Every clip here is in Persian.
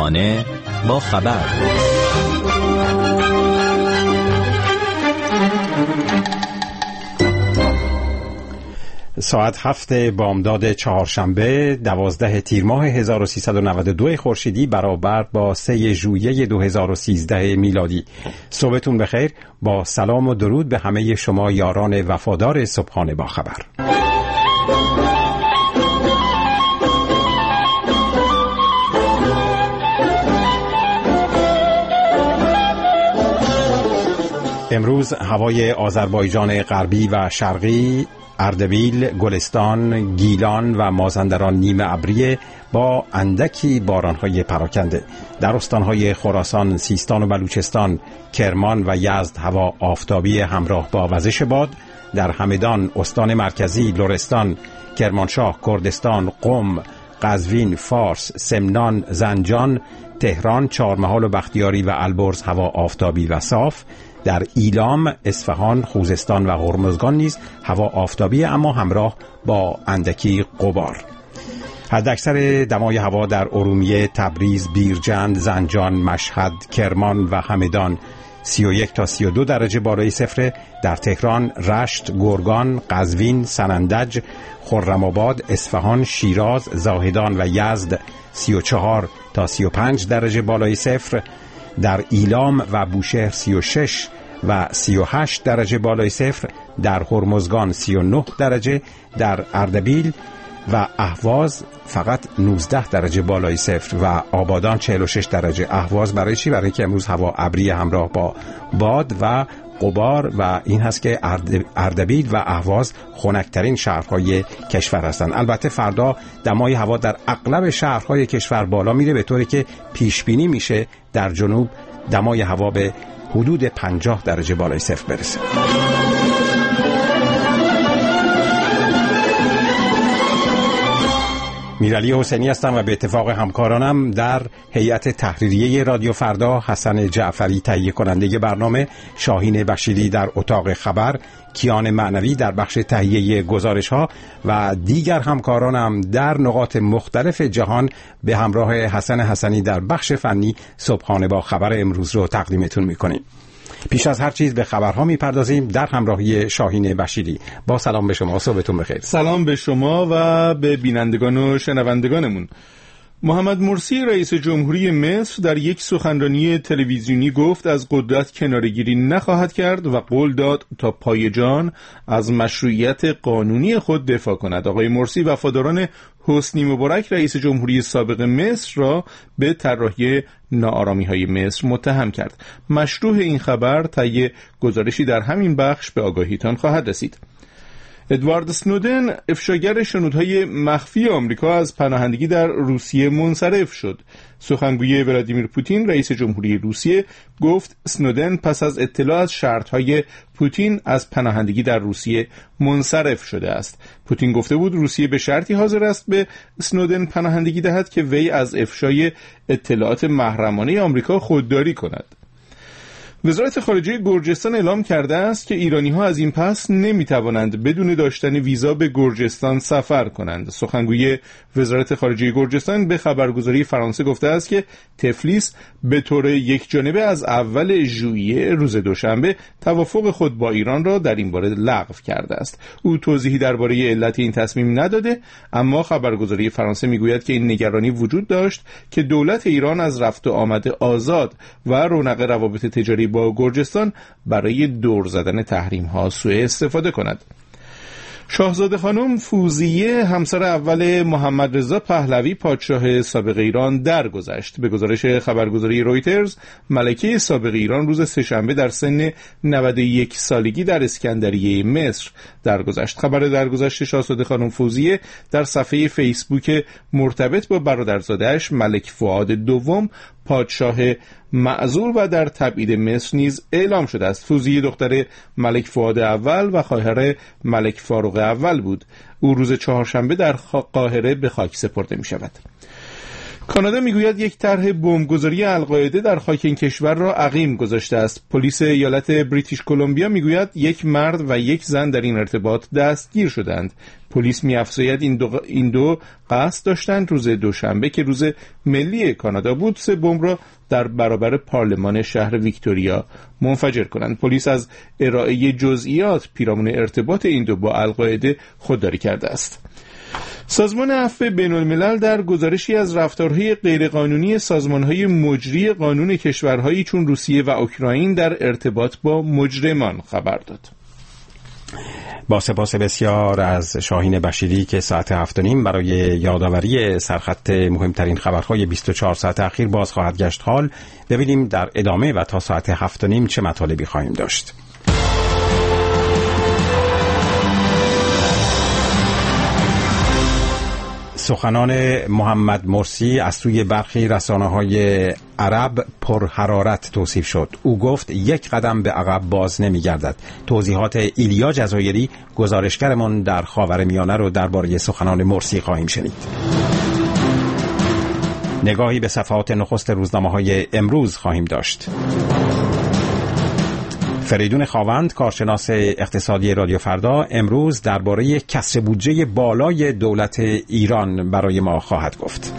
صبحانه با خبر. ساعت 7 بامداد چهارشنبه 12 تیر ماه 1392 خورشیدی برابر با 3 ژوئیه 2013 میلادی. صبحتون بخیر. با سلام و درود به همه شما یاران وفادار صبحانه با خبر. امروز هوای آذربایجان غربی و شرقی، اردبیل، گلستان، گیلان و مازندران نیمه ابریه با اندکی بارانهای پراکنده. در استانهای خراسان، سیستان و بلوچستان، کرمان و یزد هوا آفتابی همراه با وزش باد. در همدان، استان مرکزی، لرستان، کرمانشاه، کردستان، قم، قزوین، فارس، سمنان، زنجان، تهران، چهارمحال و بختیاری و البرز هوا آفتابی و صاف. در ایلام، اصفهان، خوزستان و هرمزگان نیز هوا آفتابی اما همراه با اندکی غبار. حداکثر دمای هوا در ارومیه، تبریز، بیرجند، زنجان، مشهد، کرمان و همدان 31 تا 32 درجه بالای صفر. در تهران، رشت، گرگان، قزوین، سنندج، خرم‌آباد، اصفهان، شیراز، زاهدان و یزد 34 تا 35 درجه بالای صفر. در ایلام و بوشهر 36 و 38 درجه بالای صفر. در هرمزگان 39 درجه. در اردبیل و اهواز فقط 19 درجه بالای صفر و آبادان 46 درجه. اهواز برای چی؟ برای که امروز هوا ابری همراه با باد و غبار و این هست که اردبیل و اهواز خنک‌ترین شهرهای کشور هستند. البته فردا دمای هوا در اغلب شهرهای کشور بالا میره، به طوری که پیش بینی میشه در جنوب دمای هوا به حدود 50 درجه بالای صفر برسه. میرعلی حسینی هستم و به اتفاق همکارانم در هیئت تحریریه رادیو فردا، حسن جعفری تهیه کننده برنامه، شاهین بشیری در اتاق خبر، کیان معنوی در بخش تهیه گزارش ها و دیگر همکارانم در نقاط مختلف جهان به همراه حسن حسنی در بخش فنی صبحانه با خبر امروز رو تقدیمتون میکنیم. پیش از هر چیز به خبرها میپردازیم در همراهی شاهین بشیری. با سلام به شما، صبحتون بخیر. سلام به شما و به بینندگان و شنوندگانمون. محمد مرسی رئیس جمهوری مصر در یک سخنرانی تلویزیونی گفت از قدرت کناره‌گیری نخواهد کرد و قول داد تا پای جان از مشروعیت قانونی خود دفاع کند. آقای مرسی وفاداران حسنی مبارک رئیس جمهوری سابق مصر را به طراحی ناآرامی‌های مصر متهم کرد. مشروع این خبر طی گزارشی در همین بخش به آگاهیتان خواهد رسید. ادوارد اسنودن، افشاگر شنودهای مخفی آمریکا، از پناهندگی در روسیه منصرف شد. سخنگوی ولادیمیر پوتین رئیس جمهوری روسیه گفت اسنودن پس از اطلاع از شرطهای پوتین از پناهندگی در روسیه منصرف شده است. پوتین گفته بود روسیه به شرطی حاضر است به اسنودن پناهندگی دهد که وی از افشای اطلاعات محرمانه آمریکا خودداری کند. وزارت خارجه گرجستان اعلام کرده است که ایرانی‌ها از این پس نمی‌توانند بدون داشتن ویزا به گرجستان سفر کنند. سخنگوی وزارت خارجه گرجستان به خبرگزاری فرانسه گفته است که تفلیس به طور یکجانبه از اول ژوئیه روز دوشنبه توافق خود با ایران را در این باره لغو کرده است. او توضیحی درباره علت این تصمیم نداده، اما خبرگزاری فرانسه میگوید که این نگرانی وجود داشت که دولت ایران از رفت و آمد آزاد و رونق روابط تجاری با گرجستان برای دور زدن تحریم‌ها سوء استفاده کند. شاهزاده خانم فوزیه، همسر اول محمد رضا پهلوی پادشاه سابق ایران، درگذشت. به گزارش خبرگزاری رویترز، ملکه سابق ایران روز سه‌شنبه در سن 91 سالگی در اسکندریه مصر درگذشت. خبر درگذشت شاهزاده خانم فوزیه در صفحه فیسبوک مرتبط با برادرزاده‌اش ملک فؤاد دوم، پادشاه معزول و در تبعید مصر نیز اعلام شده است. فوزیه دختر ملک فؤاد اول و خواهر ملک فاروق اول بود. او روز چهارشنبه در قاهره به خاک سپرده می شود. کانادا میگوید یک طرح بمبگذاری القاعده در خاک این کشور را عقیم گذاشته است. پلیس ایالت بریتیش کلمبیا میگوید یک مرد و یک زن در این ارتباط دستگیر شدند. پلیس می‌افزاید این دو قصد داشتند روز دوشنبه که روز ملی کانادا بود 3 بمب را در برابر پارلمان شهر ویکتوریا منفجر کنند. پلیس از ارائه جزئیات پیرامون ارتباط این دو با القاعده خودداری کرده است. سازمان عفو بین‌الملل در گزارشی از رفتارهای غیرقانونی سازمانهای مجری قانون کشورهایی چون روسیه و اوکراین در ارتباط با مجرمان خبر داد. با سپاس بسیار از شاهین بشیری که ساعت 7:30 برای یادآوری سرخط مهمترین خبرهای 24 ساعت اخیر باز خواهد گشت. حال ببینیم در ادامه و تا ساعت 7:30 چه مطالبی خواهیم داشت. سخنان محمد مرسی از سوی برخی رسانه‌های عرب پرحرارت توصیف شد. او گفت یک قدم به عقب باز نمی‌گردد. توضیحات ایلیا جزایری گزارشگرمان در خاورمیانه رو درباره سخنان مرسی خواهیم شنید. نگاهی به صفحات نخست روزنامه‌های امروز خواهیم داشت. فریدون خاوند کارشناس اقتصادی رادیو فردا امروز درباره کسر بودجه بالای دولت ایران برای ما خواهد گفت.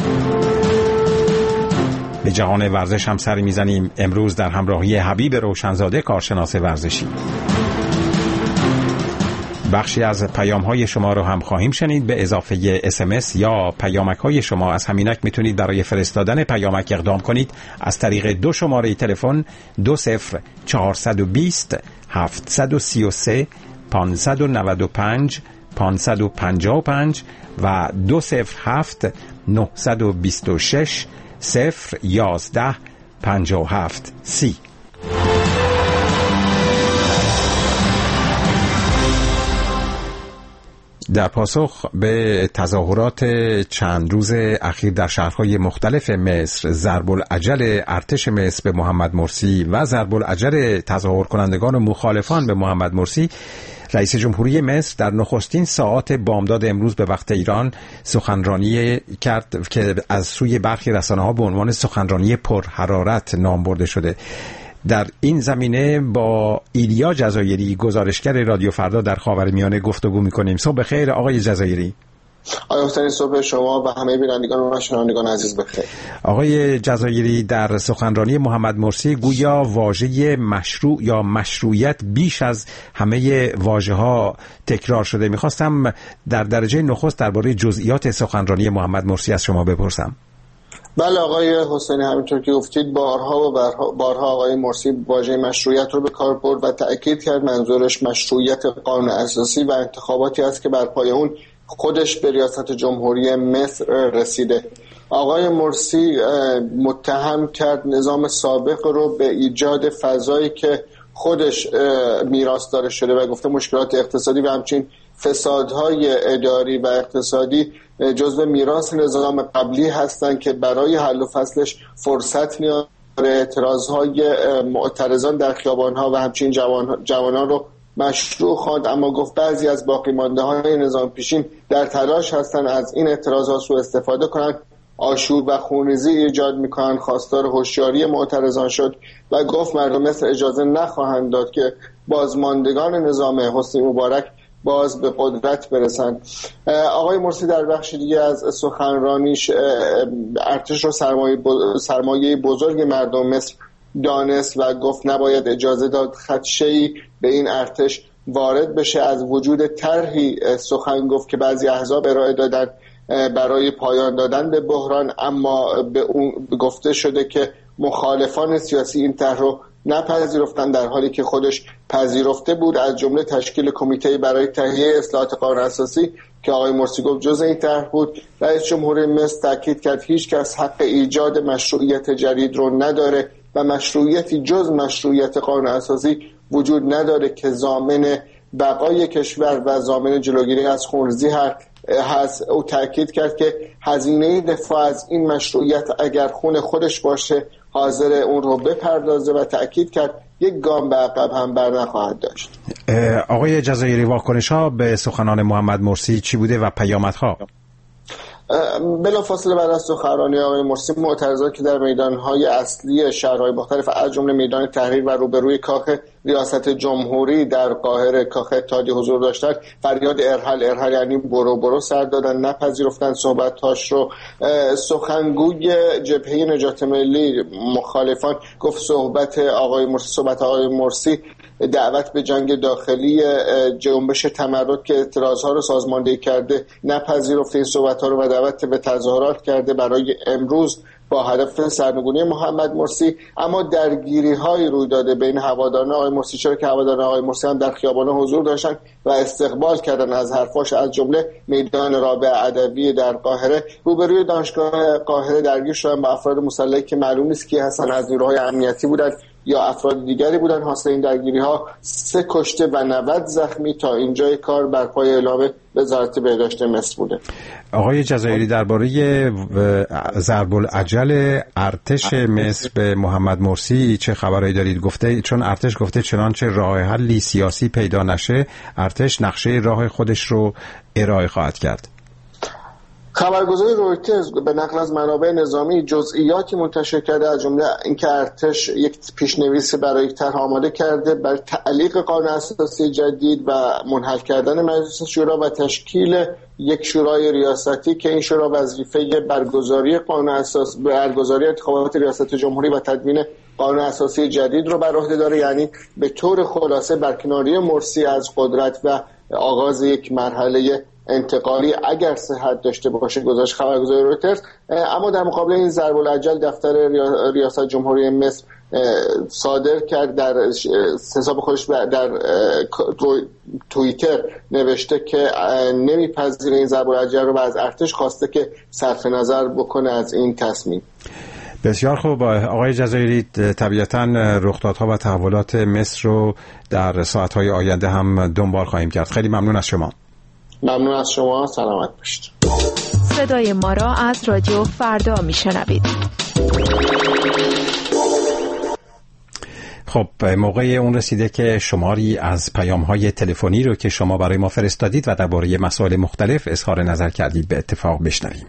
به جهان ورزش هم سری میزنیم امروز در همراهی حبیب روشنزاده کارشناس ورزشی. بخشی از پیام‌های شما رو هم خواهیم شنید به اضافه SMS یا پیامک‌های شما. از همینک میتونید برای فرستادن پیامک اقدام کنید از طریق 2 شماره تلفن 20420 733 595 555 و 207 926 011 57 30. در پاسخ به تظاهرات چند روز اخیر در شهرهای مختلف مصر، ضرب العجل ارتش مصر به محمد مرسی و ضرب العجل تظاهر کنندگان و مخالفان به محمد مرسی، رئیس جمهوری مصر در نخستین ساعات بامداد امروز به وقت ایران سخنرانی کرد که از سوی برخی رسانه‌ها به عنوان سخنرانی پرحرارت نام برده شده. در این زمینه با ایلیا جزایری گزارشگر رادیو فردا در خاورمیانه گفتگو می‌کنیم. صبح بخیر آقای جزایری. آقای حسینی صبح شما و همه بینندگان و شنوندگان عزیز بخیر. آقای جزایری، در سخنرانی محمد مرسی گویا واژه مشروع یا مشروعیت بیش از همه واژه‌ها تکرار شده. می‌خواستم در درجه نخست درباره جزئیات سخنرانی محمد مرسی از شما بپرسم. بله آقای حسینی، همینطور که گفتید بارها آقای مرسی واژه مشروعیت رو به کار برد و تأکید کرد منظورش مشروعیت قانون اساسی و انتخاباتی است که بر پای اون خودش به ریاست جمهوری مصر رسیده. آقای مرسی متهم کرد نظام سابق رو به ایجاد فضایی که خودش میراثدار شده و گفته مشکلات اقتصادی و همچنین فسادهای اداری و اقتصادی جزو میراث نظام قبلی هستند که برای حل و فصلش فرصت نیاز داره. اعتراضهای معترضان در خیابانها و همچنین جوانان رو مشروع خواند، اما گفت بعضی از باقی مانده های نظام پیشین در تلاش هستند از این اعتراضات سوء استفاده کنند، آشوب و خونریزی ایجاد میکنند. خواستار هوشیاری معترضان شد و گفت مردم مصر اجازه نخواهند داد که بازماندگان نظام حسنی مبارک باز به قدرت برسند. آقای مرسی در بخش دیگه از سخنرانیش ارتش رو سرمایه بزرگ مردم مصر دانست و گفت نباید اجازه داد خدشه‌ای به این ارتش وارد بشه. از وجود طرحی سخن گفت که بعضی احزاب ارائه دادن برای پایان دادن به بحران، اما به اون گفته شده که مخالفان سیاسی این طرح رو نپذیرفتن، در حالی که خودش پذیرفته بود، از جمله تشکیل کمیته برای تهیه اصلاحات قانون اساسی که آقای مرسی گفت جزء این طرح بود. رئیس جمهوری مصر تاکید کرد هیچ کس حق ایجاد مشروعیت جدید رو نداره و مشروعیتی جز مشروعیت قانون اساسی وجود نداره که ضامن بقای کشور و ضامن جلوگیری از خونریزی هست. او تاکید کرد که هزینه دفاع از این مشروعیت اگر خون خودش باشه حاضر اون رو بپردازه و تاکید کرد یک گام به عقب هم بر نخواهد داشت. آقای جزایری، واکنش‌ها به سخنان محمد مرسی چی بوده و پیامدها؟ بلافاصله بعد از سخنرانی آقای مرسی معترضان که در میدانهای اصلی شهرهای مختلف از جمله میدان تحریر و روبروی کاخ ریاست جمهوری در قاهره کاخ اتحادیه حضور داشتند فریاد ارحل یعنی برو سر دادن، نپذیرفتن صحبت‌هاش رو. سخنگوی جبهه نجات ملی مخالفان گفت صحبت آقای مرسی دعوت به جنگ داخلی جنبش تمرد که اعتراضها رو سازماندهی کرده نپذیرفته این صحبت‌ها رو و دعوت به تظاهرات کرده برای امروز با هدف سرنگونی محمد مرسی. اما درگیری‌های روی داده بین هواداران آقای مرسی، چرا که هواداران آقای مرسی هم در خیابان‌ها حضور داشتن و استقبال کردن از حرفاش، از جمله میدان رابعه ادویه در قاهره. روبروی دانشگاه قاهره درگیر شدن با افراد مسلحی که معلوم نیست کی هستن، از نیروهای امنیتی بودن یا افراد دیگری بودن. حاصل این درگیری‌ها 3 کشته و 90 زخمی تا اینجای کار بر پای اعلام وزارت بهداشت مصر بوده. آقای جزایری، درباره ضرب العجل ارتش مصر به محمد مرسی چه خبرایی دارید؟ گفته چون ارتش گفته چنانچه راه حلی سیاسی پیدا نشه ارتش نقشه راه خودش رو ارائه خواهد کرد. خبرگزاری رویترز به نقل از منابع نظامی جزئیاتی منتشر کرده، از جمله اینکه ارتش یک پیشنویس برای طرح آماده کرده برای تعلیق قانون اساسی جدید و منحل کردن مجلس شورا و تشکیل یک شورای ریاستی که این شورا وظیفه برگزاری انتخابات ریاست جمهوری و تدوین قانون اساسی جدید رو بر عهده داره. یعنی به طور خلاصه برکناری مرسی از قدرت و آغاز یک مرحله انتقالی اگر صحت داشته باشه، گزارش خبرگزاری رویترز. اما در مقابل این ضرب العجل دفتر ریاست جمهوری مصر صادر کرد، در حساب خودش در توییتر نوشته که نمیپذیره این ضرب العجل رو و از ارتش خواسته که صرف نظر بکنه از این تصمیم. بسیار خوب آقای جزایری، طبیعتاً رخدادها و تحولات مصر رو در ساعت‌های آینده هم دنبال خواهیم کرد. خیلی ممنون از شما. ممنون از شما، سلامت باشید. صدای ما را از رادیو فردا میشنوید. خب موقع اون رسیده که شماری از پیام‌های تلفنی رو که شما برای ما فرستادید و درباره مسائل مختلف اظهار نظر کردید به اتفاق بشنویم.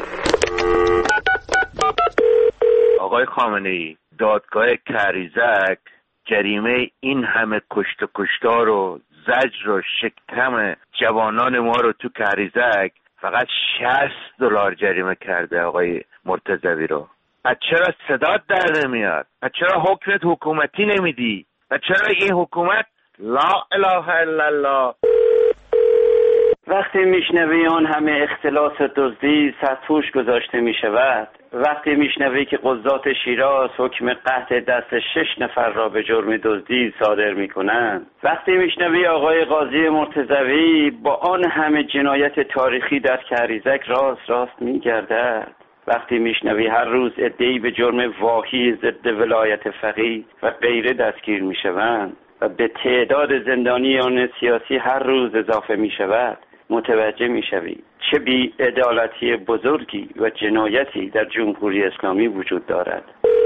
آقای خامنه‌ای، دادگاه کریزک جریمه این همه کشتار و زجر و شکم جوانان ما رو تو کریزک فقط $60 جریمه کرده آقای مرتضوی رو. و چرا صدات در نمیاد؟ و چرا حکمت حکومتی نمیدی؟ و چرا این حکومت لا اله الا الله؟ وقتی میشنوی اون همه اختلاس و دزدی سرپوش گذاشته میشود، وقتی میشنوی که قضات شیراز حکم قطع دست 6 نفر را به جرم دزدی صادر میکنند، وقتی میشنوی آقای قاضی مرتضوی با آن همه جنایت تاریخی در کریزک راست میگردد، وقتی میشنوی هر روز عده‌ای به جرم واهی ضد ولایت فقیه و غیره دستگیر میشوند و به تعداد زندانیان سیاسی هر روز اضافه میشود، متوجه میشوی چه بی‌عدالتی بزرگی و جنایتی در جمهوری اسلامی وجود دارد.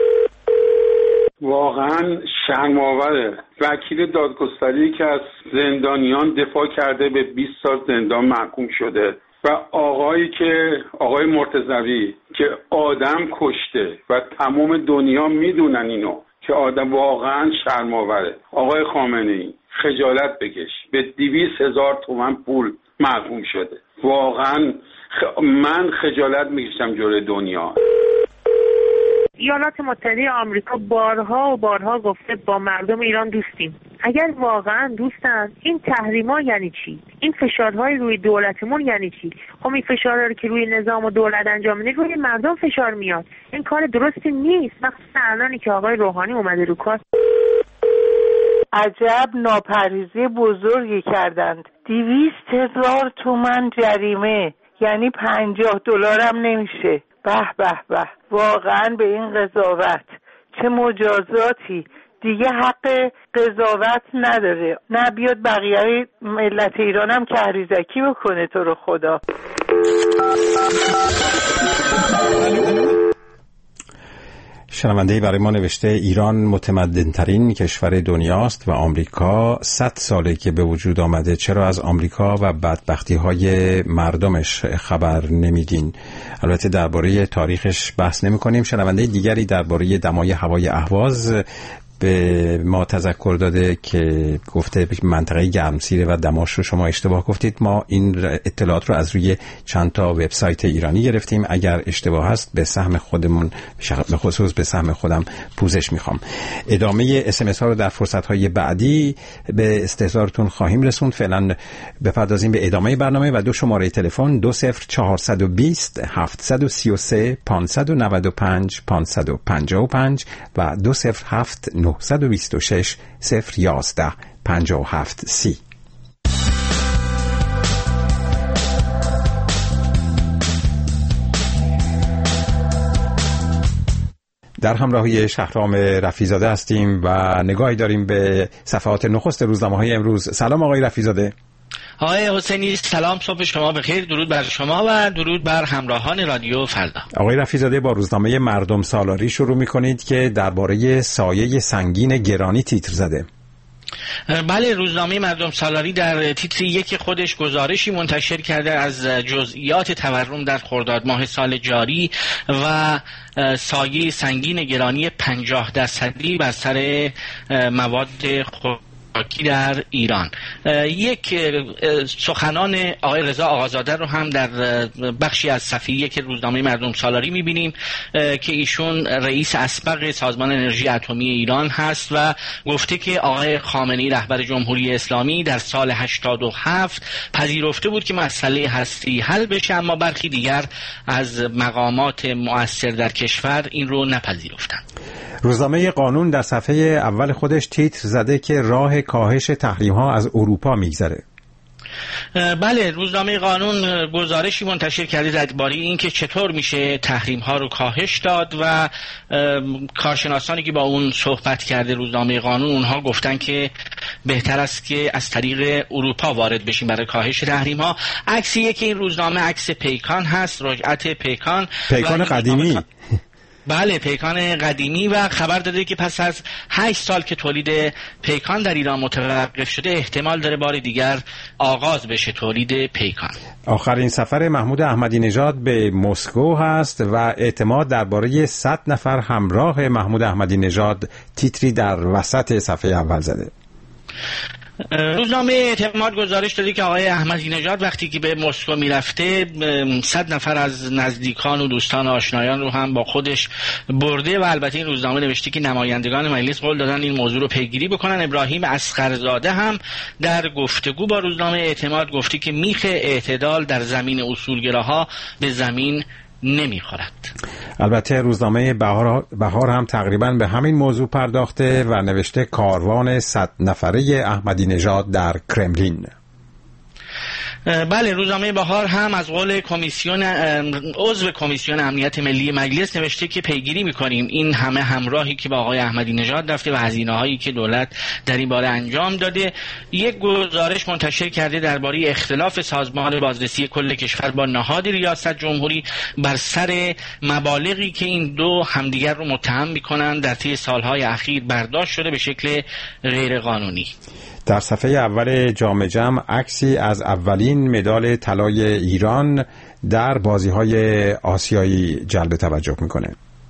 واقعا شرم‌آوره. وکیل دادگستری که از زندانیان دفاع کرده به 20 سال زندان محکوم شده و آقای مرتضوی که آدم کشته و تمام دنیا میدونن اینو که آدم، واقعا شرم‌آوره. آقای خامنه‌ای خجالت بکش، به 200,000 تومان پول محکوم شده. واقعا من خجالت میکشم جلوی دنیا. ایالات متحده آمریکا بارها گفته با مردم ایران دوستیم. اگر واقعا دوستن این تحریما یعنی چی؟ این فشارهای روی دولتمون یعنی چی؟ خب این فشارها رو که روی نظام و دولت انجام میده روی مردم فشار میاد. این کار درستی نیست. مخصوصا الانی که آقای روحانی اومده رو کار. عجب ناپرهیزی بزرگی کردند. 200,000 تومان جریمه، یعنی $50 هم نمیشه. به واقعا به این قضاوت چه مجازاتی، دیگه حق قضاوت نداره. نه بیاد بقیه ملت ایران هم کهریزکی بکنه تو رو خدا. شنونده‌ای برای ما نوشته ایران متمدن‌ترین کشور دنیاست و آمریکا 100 ساله که به وجود آمده، چرا از آمریکا و بدبختی‌های مردمش خبر نمیدین؟ البته درباره تاریخش بحث نمی‌کنیم. شنونده دیگری درباره دمای هوای اهواز به ما تذکر داده که گفته منطقه گرمسیره و دماش رو شما اشتباه گفتید. ما این اطلاعات رو از روی چند تا وبسایت ایرانی گرفتیم. اگر اشتباه هست به سهم خودمون، به خصوص به سهم خودم پوزش میخوام. ادامه SMS ها رو در فرصت های بعدی به استحضارتون خواهیم رسوند. فعلا بپردازیم به ادامه برنامه و 2 شماره تلفن 20420 733 595 555 و 207 926 011 57 30. در همراهی شهرام رفیزاده هستیم و نگاهی داریم به صفحات نخست روزنامه‌های امروز. سلام آقای رفیزاده. آقای حسینی سلام، صبح شما بخیر، درود بر شما و درود بر همراهان رادیو فردا. آقای رفیزاده با روزنامه مردم سالاری شروع می‌کنید که درباره سایه سنگین گرانی تیتر زده. بله، روزنامه مردم سالاری در تیتر 1 خودش گزارشی منتشر کرده از جزئیات تورم در خرداد ماه سال جاری و سایه سنگین گرانی 50% بر سر مواد خوراکی در ایران. یک سخنان آقای رضا آقازاده رو هم در بخشی از صفحه 1 روزنامه مردم سالاری می‌بینیم که ایشون رئیس اسبق سازمان انرژی اتمی ایران هست و گفته که آقای خامنه‌ای رهبر جمهوری اسلامی در سال 87 پذیرفته بود که مسئله هستی حل بشه، اما برخی دیگر از مقامات مؤثر در کشور این رو نپذیرفتند. روزنامه قانون در صفحه اول خودش تیتر زده که راه کاهش تحریم‌ها از اروپا میگذره. بله، روزنامه قانون گزارشی منتشر کرده درباره اینکه چطور میشه تحریم‌ها رو کاهش داد و کارشناسانی که با اون صحبت کرده روزنامه قانون اونها گفتن که بهتر است که از طریق اروپا وارد بشیم برای کاهش تحریم‌ها. عکسیه که این روزنامه عکس پیکان هست، رجعت پیکان قدیمی. بله، پیکان قدیمی و خبر داده که پس از 8 سال که تولید پیکان در ایران متوقف شده احتمال داره بار دیگر آغاز بشه تولید پیکان. آخرین سفر محمود احمدی نژاد به مسکو هست و اعتماد درباره 100 نفر همراه محمود احمدی نژاد تیتری در وسط صفحه اول زده. روزنامه اعتماد گزارش داده که آقای احمدی نژاد وقتی که به مسکو میرفته 100 نفر از نزدیکان و دوستان و آشنایان رو هم با خودش برده و البته این روزنامه نوشته که نمایندگان مجلس قول دادن این موضوع رو پیگیری بکنن. ابراهیم اصغرزاده هم در گفتگو با روزنامه اعتماد گفته که میخ اعتدال در زمین اصولگراها به زمین نمیخورد. البته روزنامه بهار هم تقریبا به همین موضوع پرداخته و نوشته کاروان 100 نفره احمدی نژاد در کرملین. بله، روزنامه بهار هم از قول عضو کمیسیون امنیت ملی مجلس نوشته که پیگیری میکنیم این همه همراهی که با آقای احمدی نژاد رفته و هزینه‌هایی که دولت در این باره انجام داده. یک گزارش منتشر کرده درباره اختلاف سازمان بازرسی کل کشور با نهاد ریاست جمهوری بر سر مبالغی که این دو همدیگر رو متهم میکنن در طی سالهای اخیر برداشت شده به شکل غیر قانونی. در صفحه اول جام جم عکسی از اولین مدال طلای ایران در بازی‌های آسیایی جلب توجه میکنه.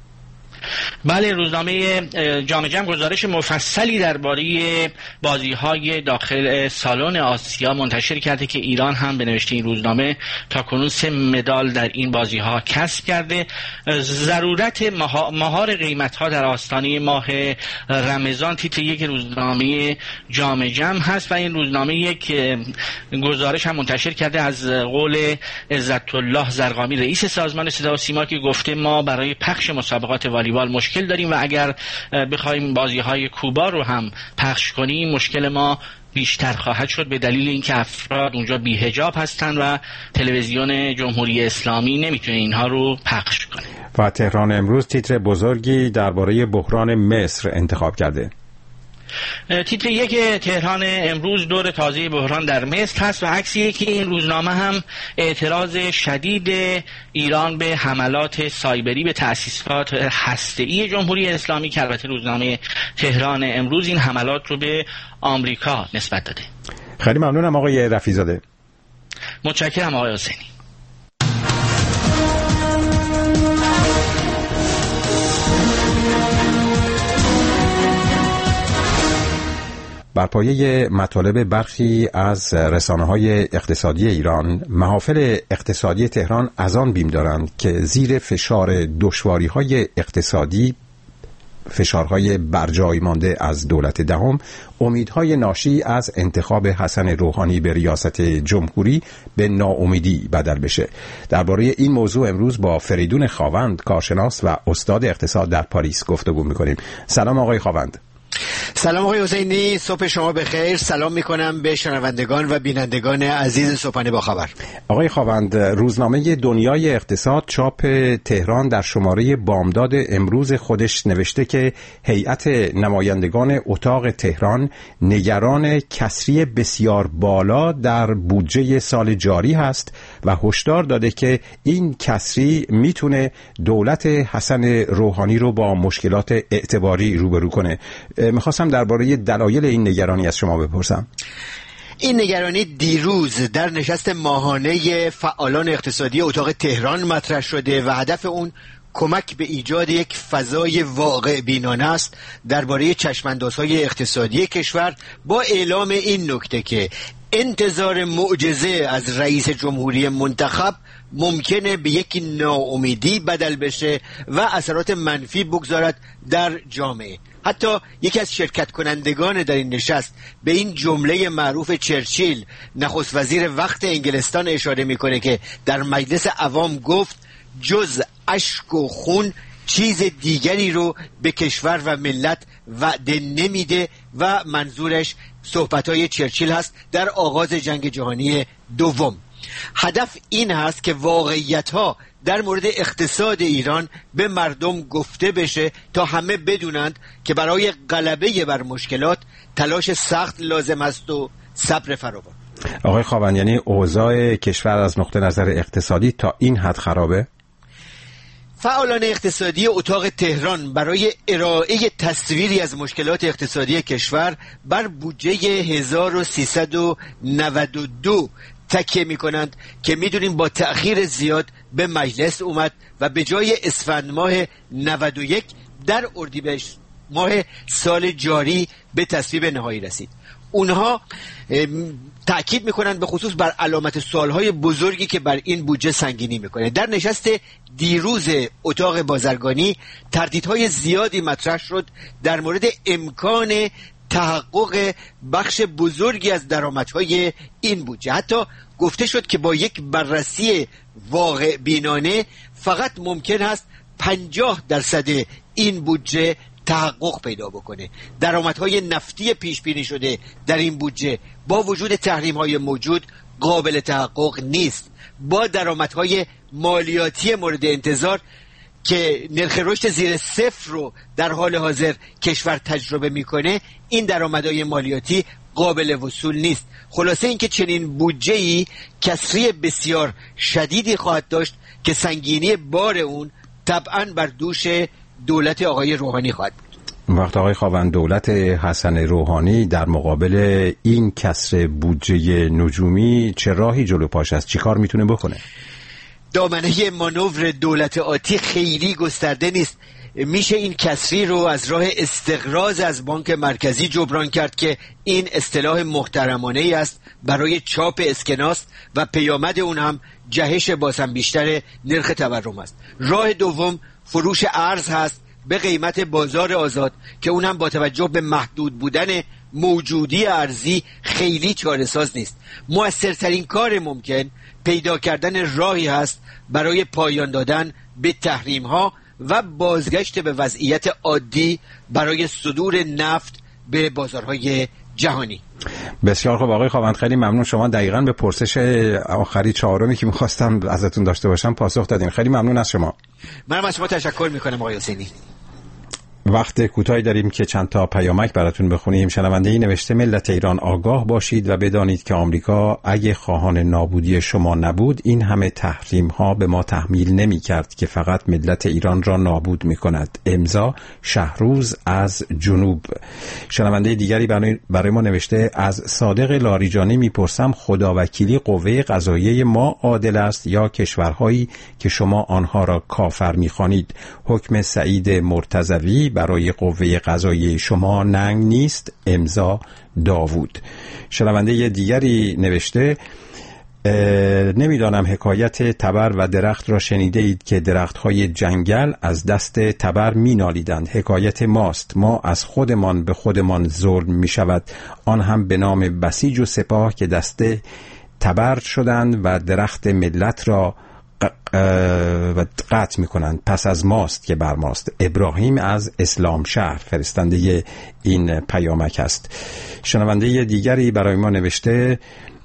بله، روزنامه جام جم گزارش مفصلی درباره بازی‌های داخل سالن آسیا منتشر کرده که ایران هم به نوشته این روزنامه تاکنون 3 مدال در این بازی‌ها کسب کرده. ضرورت مهار قیمت‌ها در آستانه ماه رمضان تیتر 1 روزنامه جام جم هست و این روزنامه یک گزارش هم منتشر کرده از قول عزت الله زرقامی رئیس سازمان صدا و سیما که گفته ما برای پخش مسابقات والیبال مشکل داریم و اگر بخوایم بازی‌های کوبا رو هم پخش کنیم مشکل ما بیشتر خواهد شد به دلیل اینکه افراد اونجا بی‌حجاب هستن و تلویزیون جمهوری اسلامی نمیتونه اینها رو پخش کنه. و تهران امروز تیتر بزرگی درباره بحران مصر انتخاب کرده. تیتر یک تهران امروز دور تازه بحران در مصر هست و عکسیه که این روزنامه هم اعتراض شدید ایران به حملات سایبری به تأسیسات هسته‌ای جمهوری اسلامی که البته روزنامه تهران امروز این حملات رو به آمریکا نسبت داده. خیلی ممنونم آقای رفیع‌زاده. متشکرم آقای حسینی. بر پایه مطالب برخی از رسانه‌های اقتصادی ایران، محافل اقتصادی تهران از آن بیم دارند که زیر فشار دشواری‌های اقتصادی، فشارهای برجای مانده از دولت دهم، امیدهای ناشی از انتخاب حسن روحانی به ریاست جمهوری به ناامیدی بدل بشه. درباره این موضوع امروز با فریدون خاوند، کارشناس و استاد اقتصاد در پاریس گفتگو می‌کنیم. سلام آقای خاوند. سلام آقای حسینی، صبح شما بخیر. سلام میکنم به شنوندگان و بینندگان عزیز صبحانه با خبر. آقای خاوند، روزنامه دنیای اقتصاد چاپ تهران در شماره بامداد امروز خودش نوشته که هیئت نمایندگان اتاق تهران نگران کسری بسیار بالا در بودجه سال جاری هست و هشدار داده که این کسری میتونه دولت حسن روحانی رو با مشکلات اعتباری روبرو کنه. میخواستم درباره دلایل این نگرانی از شما بپرسم. این نگرانی دیروز در نشست ماهانه فعالان اقتصادی اتاق تهران مطرح شده و هدف اون کمک به ایجاد یک فضای واقع بینانه است درباره چشماندازهای اقتصادی کشور، با اعلام این نکته که انتظار معجزه از رئیس جمهوری منتخب ممکنه به یک ناامیدی بدل بشه و اثرات منفی بگذارد در جامعه. حتی یکی از شرکت کنندگان در این نشست به این جمله معروف چرچیل، نخست وزیر وقت انگلستان، اشاره میکنه که در مجلس عوام گفت جز اشک و خون چیز دیگری رو به کشور و ملت وعده نمیده و منظورش صحبت‌های چرچیل هست در آغاز جنگ جهانی دوم. هدف این هست که واقعیت‌ها در مورد اقتصاد ایران به مردم گفته بشه تا همه بدونند که برای غلبه بر مشکلات تلاش سخت لازم است و صبر فراوان. آقای خاوند، یعنی اوضاع کشور از نقطه نظر اقتصادی تا این حد خرابه؟ فعالان اقتصادی اتاق تهران برای ارائه تصویری از مشکلات اقتصادی کشور بر بودجه 1392 تکیه می کنند که می دونیم با تأخیر زیاد به مجلس اومد و به جای اسفند ماه 91 در اردیبهشت ماه سال جاری به تصویب نهایی رسید. اونها تأکید میکنند به خصوص بر علامت سوالهای بزرگی که بر این بودجه سنگینی میکنه. در نشست دیروز اتاق بازرگانی تردیدهای زیادی مطرح شد در مورد امکان تحقق بخش بزرگی از درآمدهای این بودجه. حتی گفته شد که با یک بررسی واقع بینانه فقط ممکن است 50% این بودجه تحقق پیدا بکنه. درآمدهای نفتی پیش بینی شده در این بودجه با وجود تحریم‌های موجود قابل تحقق نیست. با درآمدهای مالیاتی مورد انتظار که نرخ رشد زیر صفر رو در حال حاضر کشور تجربه میکنه، این درآمدهای مالیاتی قابل وصول نیست. خلاصه اینکه چنین بودجه‌ای کسری بسیار شدیدی خواهد داشت که سنگینی بار اون طبعاً بر دوش دولت آقای روحانی خواهد بود. وقت آقای خاوند، دولت حسن روحانی در مقابل این کسر بودجه نجومی چه راهی جلو پاش است؟ چی کار میتونه بکنه؟ دامنه مانور دولت آتی خیلی گسترده نیست. میشه این کسری رو از راه استقراض از بانک مرکزی جبران کرد که این اصطلاح محترمانه‌ای است برای چاپ اسکناس و پیامد اون هم جهش بازم بیشتر نرخ تورم است. راه دوم فروش ارز هست به قیمت بازار آزاد که اون هم با توجه به محدود بودن موجودی ارزی خیلی چاره‌ساز نیست. مؤثرترین کار ممکن پیدا کردن راهی هست برای پایان دادن به تحریم ها و بازگشت به وضعیت عادی برای صدور نفت به بازارهای جهانی. بسیار خوب آقای خاوند، خیلی ممنون. شما دقیقاً به پرسش آخری چهارمی که می‌خواستم ازتون داشته باشم پاسخ دادین. خیلی ممنون از شما. منم از شما تشکر می‌کنم آقای حسینی. وقت کوتاهی داریم که چند تا پیامک براتون بخونیم. شنونده‌ای نوشته ملت ایران آگاه باشید و بدانید که آمریکا اگه خواهان نابودی شما نبود این همه تحریم ها به ما تحمیل نمی کرد که فقط ملت ایران را نابود می کند. امضا شهروز از جنوب. شنونده دیگری برای ما نوشته از صادق لاریجانی میپرسم خداوکیلی قوه قضاییه ما عادل است یا کشورهایی که شما آنها را کافر می‌خوانید؟ حکم سعید مرتضوی برای قوه قضاییه شما ننگ نیست. امضا داوود. شنونده دیگری نوشته نمیدانم حکایت تبر و درخت را شنیده اید که درخت‌های جنگل از دست تبر می‌نالیدند. حکایت ماست. ما از خودمان به خودمان ظلم می‌شود، آن هم به نام بسیج و سپاه که دست تبر شدند و درخت ملت را قطع می‌کنند. پس از ماست که بر ماست. ابراهیم از اسلام شهر فرستنده این پیامک است. شنونده دیگری برای ما نوشته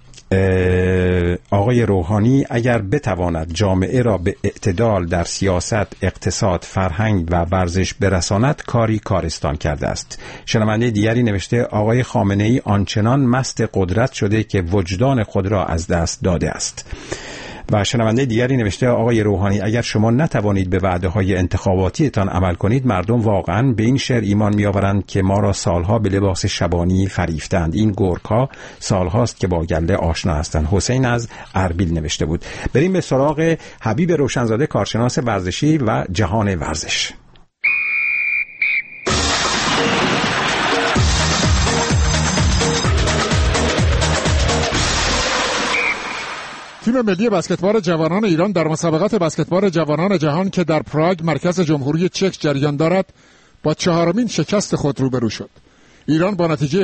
آقای روحانی اگر بتواند جامعه را به اعتدال در سیاست، اقتصاد، فرهنگ و ورزش برساند کاری کارستان کرده است. شنونده دیگری نوشته آقای خامنه‌ای آنچنان مست قدرت شده که وجدان خود را از دست داده است. و شنونده دیگری نوشته آقای روحانی اگر شما نتوانید به وعده‌های انتخاباتیتان عمل کنید مردم واقعاً به این شعر ایمان می‌آورند که ما را سالها به لباس شبانی فریفتند. این گورکا سالهاست که با گله آشنا هستند. حسین از اربیل نوشته بود. بریم به سراغ حبیب روشنزاده کارشناس ورزشی و جهان ورزش. تیم ملی بسکتبال جوانان ایران در مسابقات بسکتبال جوانان جهان که در پراگ مرکز جمهوری چک جریان دارد با 4مین شکست خود روبرو شد. ایران با نتیجه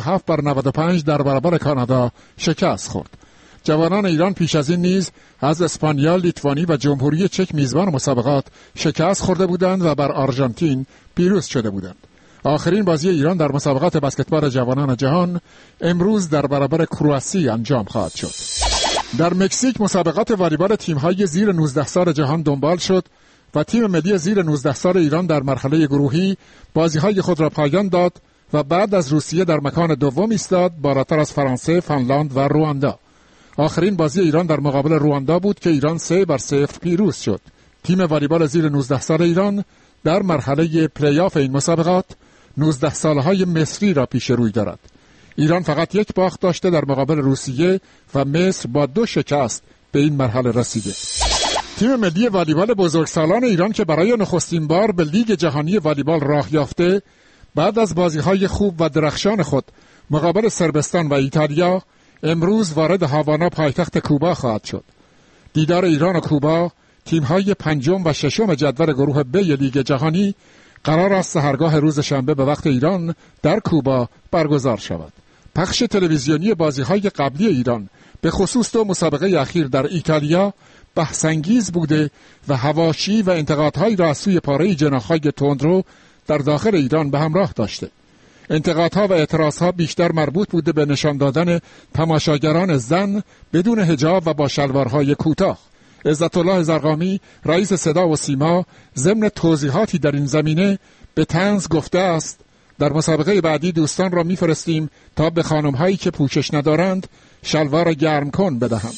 57-95 در برابر کانادا شکست خورد. جوانان ایران پیش از این نیز از اسپانیا، لیتوانی و جمهوری چک میزبان مسابقات شکست خورده بودند و بر آرژانتین پیروز شده بودند. آخرین بازی ایران در مسابقات بسکتبال جوانان جهان امروز در برابر کرواسی انجام خواهد شد. در مکزیک مسابقات والیبال تیم‌های زیر 19 سال جهان دنبال شد و تیم ملی زیر 19 سال ایران در مرحله گروهی بازی‌های خود را پایان داد و بعد از روسیه در مکان دوم ایستاد، بالاتر از فرانسه، فنلاند و رواندا. آخرین بازی ایران در مقابل رواندا بود که ایران 3-0 پیروز شد. تیم والیبال زیر 19 سال ایران در مرحله پلی‌آف این مسابقات 19 سالهای مصری را پیش روی دارد. ایران فقط یک باخت داشته در مقابل روسیه و مصر با 2 شکست به این مرحله رسیده. تیم ملی والیبال بزرگسالان ایران که برای نخستین بار به لیگ جهانی والیبال راه یافته، بعد از بازی‌های خوب و درخشان خود مقابل صربستان و ایتالیا، امروز وارد هاوانا پایتخت کوبا خواهد شد. دیدار ایران و کوبا، تیم‌های 5م و 6م جدول گروه ب لیگ جهانی، قرار است سحرگاه روز شنبه به وقت ایران در کوبا برگزار شود. پخش تلویزیونی بازی‌های قبلی ایران به خصوص 2 مسابقه اخیر در ایتالیا بحث‌انگیز بوده و حواشی و انتقادهایی را از سوی پاره جناح‌های تندرو در داخل ایران به همراه داشته. انتقادها و اعتراضها بیشتر مربوط بوده به نشان دادن تماشاگران زن بدون حجاب و با شلوارهای کوتاه. عزت‌الله زرقامی رئیس صدا و سیما ضمن توضیحاتی در این زمینه به طنز گفته است در مسابقه بعدی دوستان را می‌فرستیم تا به خانم‌هایی که پوشش ندارند شلوار گرم کن بدهند.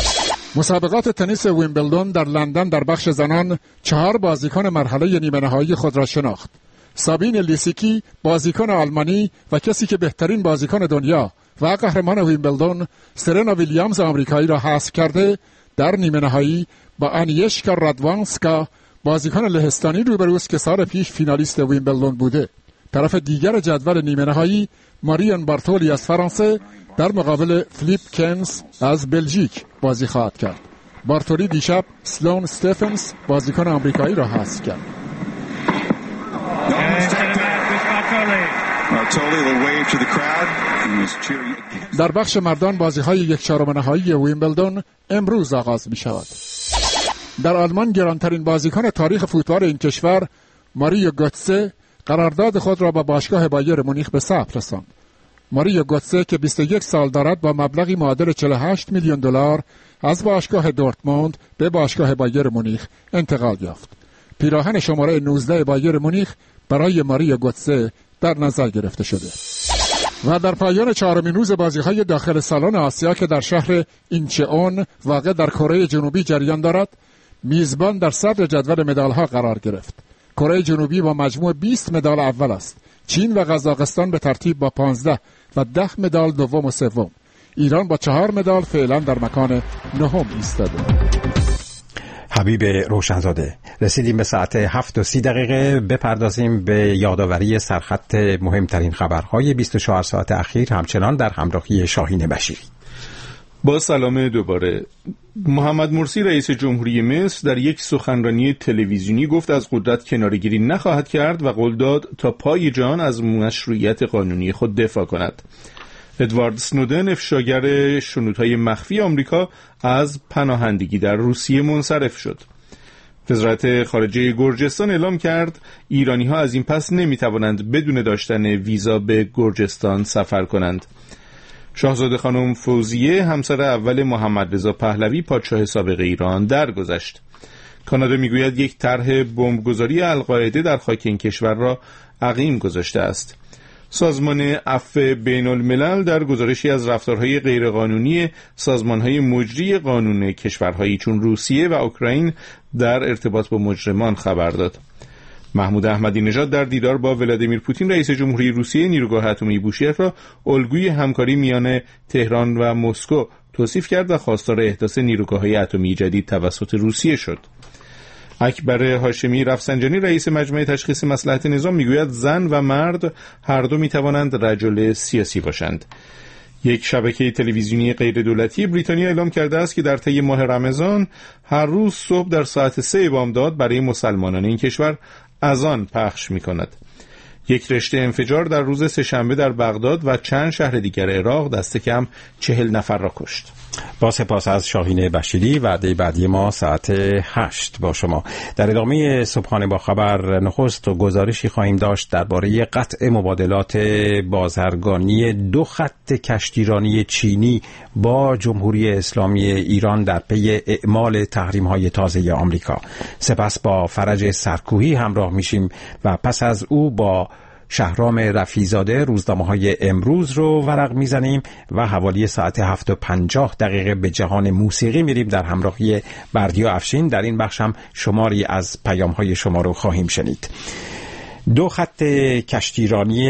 مسابقات تنیس ویمبلدون در لندن در بخش زنان 4 بازیکن مرحله نیمه نهایی خود را شناخت. سابین لیسیکی بازیکن آلمانی و کسی که بهترین بازیکن دنیا و قهرمان ویمبلدون سرنا ویلیامز آمریکایی را حذف کرده در نیمه نهایی با آنیشکا رادوانسکا بازیکن لهستانی روبروست که سال پیش فینالیست ویمبلدون بوده. طرف دیگر جدول نیمه نهایی ماریان بارتولی از فرانسه در مقابل فلیپ کنز از بلژیک بازی خواهد کرد. بارتولی دیشب سلون استفنز بازیکن آمریکایی را حذف کرد. در بخش مردان بازی‌های 1/4 نهایی ویمبلدون امروز آغاز می‌شود. در آلمان گرانترین بازیکن تاریخ فوتبال این کشور ماریو گوتسه قرارداد خود را با باشگاه بایر مونیخ به ثبت رساند. ماریو گوتسه که 21 سال دارد با مبلغی معادل 48 میلیون دلار از باشگاه دورتموند به باشگاه بایر مونیخ انتقال یافت. پیراهن شماره 19 بایر مونیخ برای ماریا گوتسه در نظر گرفته شده. و در پایان 4مین روز بازی‌های داخل سالن آسیا که در شهر اینچئون واقع در کره جنوبی جریان دارد، میزبان در صدر جدول مدال‌ها قرار گرفت. کره جنوبی با مجموع 20 مدال اول است. چین و قزاقستان به ترتیب با 15 و 10 مدال دوم و سوم. ایران با 4 مدال فعلا در مکان نهم ایستاده. حبیب روشنزاده، رسیدیم به ساعت 7:30. بپردازیم به یادآوری سرخط مهمترین خبرهای 24 ساعت اخیر، همچنان در همراهی شاهین بشیری. با سلام دوباره. محمد مرسی رئیس جمهوری مصر در یک سخنرانی تلویزیونی گفت از قدرت کناره‌گیری نخواهد کرد و قول داد تا پای جان از مشروعیت قانونی خود دفاع کند. ادوارد سنودن، افشاگر شنودهای مخفی آمریکا، از پناهندگی در روسیه منصرف شد. وزارت خارجه گرجستان اعلام کرد ایرانی‌ها از این پس نمی‌توانند بدون داشتن ویزا به گرجستان سفر کنند. شاهزاده خانم فوزیه، همسر اول محمد رضا پهلوی پادشاه سابق ایران، درگذشت. کانادا میگوید یک طرح بمبگذاری القاعده در خاک این کشور را عقیم گذاشته است. سازمان عفو بین الملل در گزارشی از رفتارهای غیرقانونی سازمانهای مجری قانون کشورهایی چون روسیه و اوکراین در ارتباط با مجرمان خبر داد. محمود احمدی نژاد در دیدار با ولادیمیر پوتین رئیس جمهوری روسیه نیروگاه اتمی بوشهر را الگوی همکاری میان تهران و مسکو توصیف کرد و خواستار احداث نیروگاه‌های اتمی جدید توسط روسیه شد. اکبر هاشمی رفسنجانی رئیس مجمع تشخیص مصلحت نظام میگوید زن و مرد هر دو میتوانند رجل سیاسی باشند. یک شبکه تلویزیونی غیر دولتی بریتانیا اعلام کرده است که در طی ماه رمضان هر روز صبح در ساعت 3 بامداد برای مسلمانان این کشور اذان پخش می‌کند. یک رشته انفجار در روز سه‌شنبه در بغداد و چند شهر دیگر عراق دست کم 40 نفر را کشت. با سپاس از شاهین بشیری. وعده بعدی ما ساعت 8 با شما. در ادامه صبحانه با خبر نخست و گزارشی خواهیم داشت درباره قطع مبادلات بازرگانی 2 خط کشتیرانی چینی با جمهوری اسلامی ایران در پی اعمال تحریم‌های تازه آمریکا. سپس با فرج سرکوهی همراه میشیم و پس از او با شهرام رفیع‌زاده روزنامه‌های امروز رو ورق میزنیم و حوالی ساعت 7:50 به جهان موسیقی میریم در همراهی بردیا افشین. در این بخش هم شماری از پیام‌های شما رو خواهیم شنید. 2 خط کشتیرانی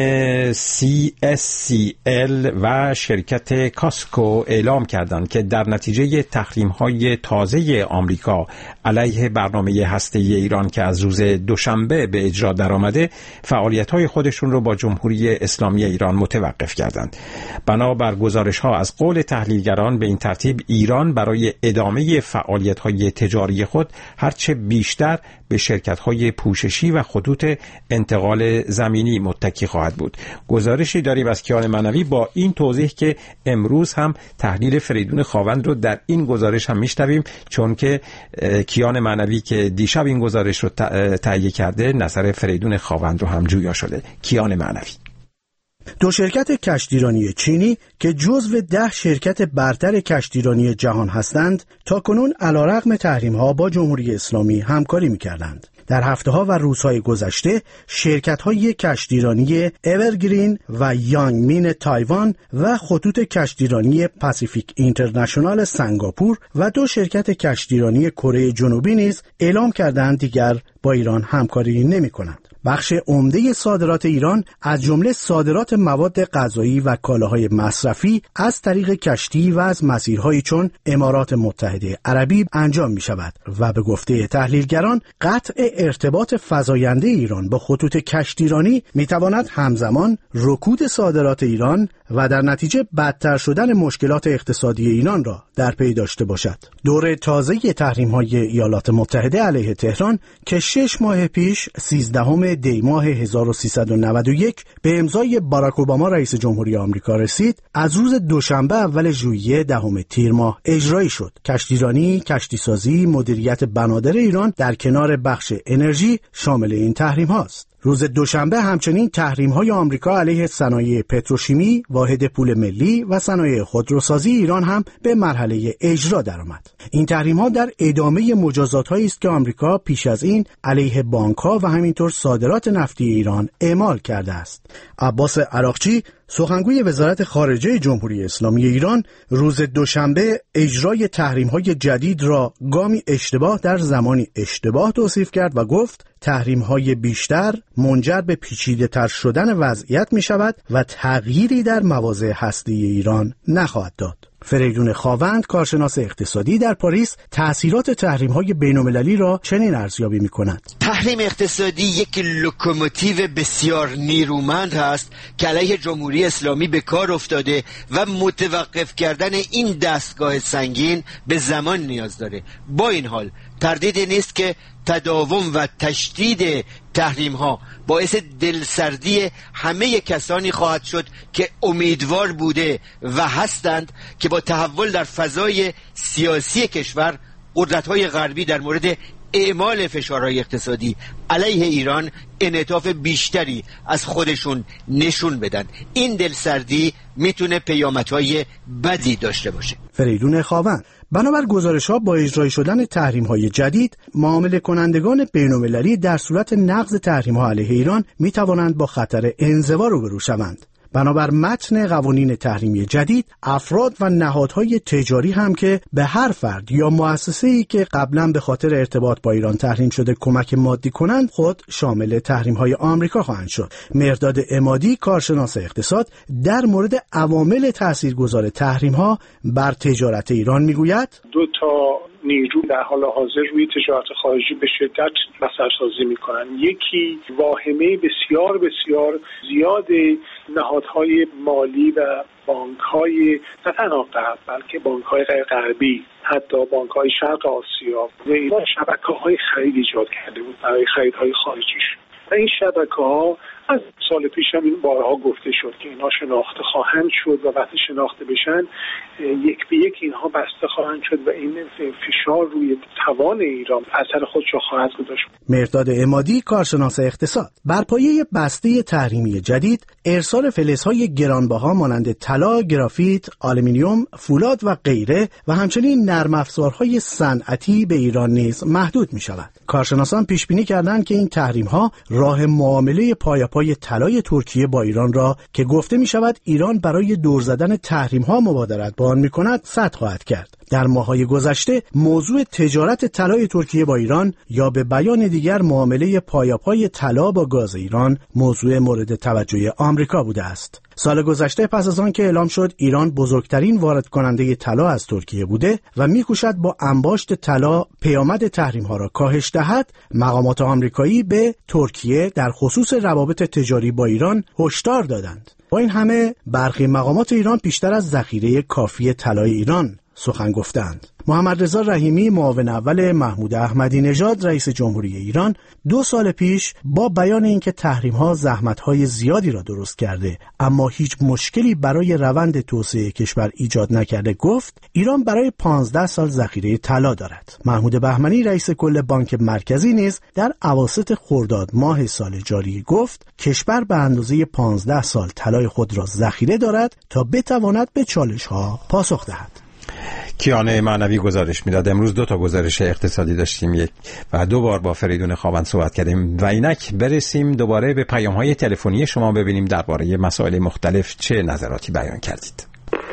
CSCL و شرکت کاسکو اعلام کردند که در نتیجه تحریم‌های تازه آمریکا علیه برنامه هسته‌ای ایران که از روز دوشنبه به اجرا درآمده، فعالیت‌های خودشون رو با جمهوری اسلامی ایران متوقف کردند. بنابر گزارش‌ها از قول تحلیلگران به این ترتیب ایران برای ادامه فعالیت‌های تجاری خود هرچه بیشتر به شرکت‌های پوششی و خطوط انتقال زمینی متکی خواهد بود. گزارشی داریم از کیان معنوی با این توضیح که امروز هم تحلیل فریدون خاوند رو در این گزارش هم میشنویم، چون که کیان معنوی که دیشب این گزارش رو تهیه کرده نظر فریدون خاوند رو هم جویا شده. کیان معنوی: 2 شرکت کشتیرانی چینی که جزو 10 شرکت برتر کشتیرانی جهان هستند، تاکنون علیرغم تحریم‌ها با جمهوری اسلامی همکاری می‌کردند. در هفته‌ها و روزهای گذشته شرکت‌های کشتیرانی اورگرین و یانگ مین تایوان و خطوط کشتیرانی پاسیفیک اینترنشنال سنگاپور و 2 شرکت کشتیرانی کره جنوبی نیز اعلام کردند دیگر با ایران همکاری نمی‌کنند. بخش عمده صادرات ایران از جمله صادرات مواد غذایی و کالاهای مصرفی از طریق کشتی و از مسیرهایی چون امارات متحده عربی انجام می شود و به گفته تحلیلگران قطع ارتباط فزاینده ایران با خطوط کشتیرانی می تواند همزمان رکود صادرات ایران و در نتیجه بدتر شدن مشکلات اقتصادی ایران را در پی داشته باشد. دور تازه تحریم‌های ایالات متحده علیه تهران که 6 ماه پیش 13 دی ماه 1391 به امضای باراک اوباما رئیس جمهوری آمریکا رسید، از روز دوشنبه اول ژوئیه 10 تیر ماه اجرایی شد. کشتیرانی، کشتیسازی، مدیریت بنادر ایران در کنار بخش انرژی شامل این تحریم هاست. روز دوشنبه همچنین تحریم‌های آمریکا علیه صنایع پتروشیمی، واحد پول ملی و صنایع خودروسازی ایران هم به مرحله اجرا درآمد. این تحریم‌ها در ادامه مجازات‌هایی است که آمریکا پیش از این علیه بانک‌ها و همینطور صادرات نفتی ایران اعمال کرده است. عباس عراقچی، سخنگوی وزارت خارجه جمهوری اسلامی ایران، روز دوشنبه اجرای تحریم‌های جدید را گامی اشتباه در زمانی اشتباه توصیف کرد و گفت تحریم‌های بیشتر منجر به پیچیده‌تر شدن وضعیت می‌شود و تغییری در مواضع هستی ایران نخواهد داد. فریدون خاوند، کارشناس اقتصادی در پاریس، تأثیرات تحریم‌های بین‌المللی را چنین ارزیابی می‌کند. تحریم اقتصادی یک لوکوموتیو بسیار نیرومند هست که علیه جمهوری اسلامی به کار افتاده و متوقف کردن این دستگاه سنگین به زمان نیاز داره. با این حال تردیدی نیست که تداوم و تشدید تحریم ها باعث دلسردی همه کسانی خواهد شد که امیدوار بوده و هستند که با تحول در فضای سیاسی کشور قدرت های غربی در مورد اعمال فشارهای اقتصادی علیه ایران انعطاف بیشتری از خودشون نشون بدن. این دلسردی میتونه پیامدهای بدی داشته باشه. فریدون خاوند: بنابر گزارش‌ها با اجرای شدن تحریم‌های جدید، معامله کنندگان بین‌المللی در صورت نقض تحریم‌ها علیه ایران می‌توانند با خطر انزوا روبرو شوند. بنابر متن قوانین تحریمی جدید، افراد و نهادهای تجاری هم که به هر فرد یا مؤسسه‌ای که قبلا به خاطر ارتباط با ایران تحریم شده کمک مادی کنند، خود شامل تحریم‌های آمریکا خواهند شد. مرداد عمادی، کارشناس اقتصاد، در مورد عوامل تاثیرگذار تحریم‌ها بر تجارت ایران میگوید: دو تا نیرو در حال حاضر روی تجارت خارجی به شدت بسترسازی میکنن. یکی واهمه بسیار بسیار زیاد نهادهای مالی و بانک‌های نه تنها غرب بلکه بانک‌های غیر غربی، حتی بانک‌های شرق آسیا و ایران شبکه‌های خرید ایجاد کرده بود برای خریدهای خارجیش و این شبکه‌ها از سال پیش هم این بارها گفته شد که اینا شناخته خواهند شد و وقتی شناخته بشن یک به یک اینها بسته خواهند شد و این فشار روی توان ایران اثر خودش را خواهد گذاشت. مرداد عمادی، کارشناس اقتصاد: بر پایه بسته تحریمی جدید، ارسال فلزهای گرانبها مانند طلا، گرافیت، آلومینیوم، فولاد و غیره و همچنین نرم افزارهای صنعتی به ایران نیز محدود می شود. کارشناسان پیش بینی کردند که این تحریم‌ها راه معامله پای طلای ترکیه با ایران را که گفته می شود ایران برای دور زدن تحریم‌ها مبادرت با آن می کند سد خواهد کرد. در ماه‌های گذشته موضوع تجارت طلای ترکیه با ایران یا به بیان دیگر معامله پای طلا با گاز ایران موضوع مورد توجه آمریکا بوده است. سال گذشته پس از آن که اعلام شد ایران بزرگترین وارد کننده طلا از ترکیه بوده و می‌کوشد با انباشت طلا پیامد تحریم‌ها را کاهش دهد، مقامات آمریکایی به ترکیه در خصوص روابط تجاری با ایران هشدار دادند. با این همه برخی مقامات ایران بیشتر از ذخیره کافی طلای ایران سخن گفتند. محمد رضا رحیمی، معاون اول محمود احمدی نژاد رئیس جمهوری ایران، 2 سال پیش با بیان اینکه تحریم‌ها زحمت‌های زیادی را درست کرده اما هیچ مشکلی برای روند توسعه کشور ایجاد نکرده، گفت ایران برای 15 سال ذخیره طلا دارد. محمود بهمنی، رئیس کل بانک مرکزی، نیز در اواسط خرداد ماه سال جاری گفت کشور به اندازه 15 سال طلای خود را ذخیره دارد تا بتواند به چالش‌ها پاسخ دهد. کیانه معنوی گزارش میداد. امروز 2 تا گزارش اقتصادی داشتیم، یک و 2 بار با فریدون خاوند صحبت کردیم و اینک برسیم دوباره به پیام‌های تلفنی شما، ببینیم درباره مسائل مختلف چه نظراتی بیان کردید.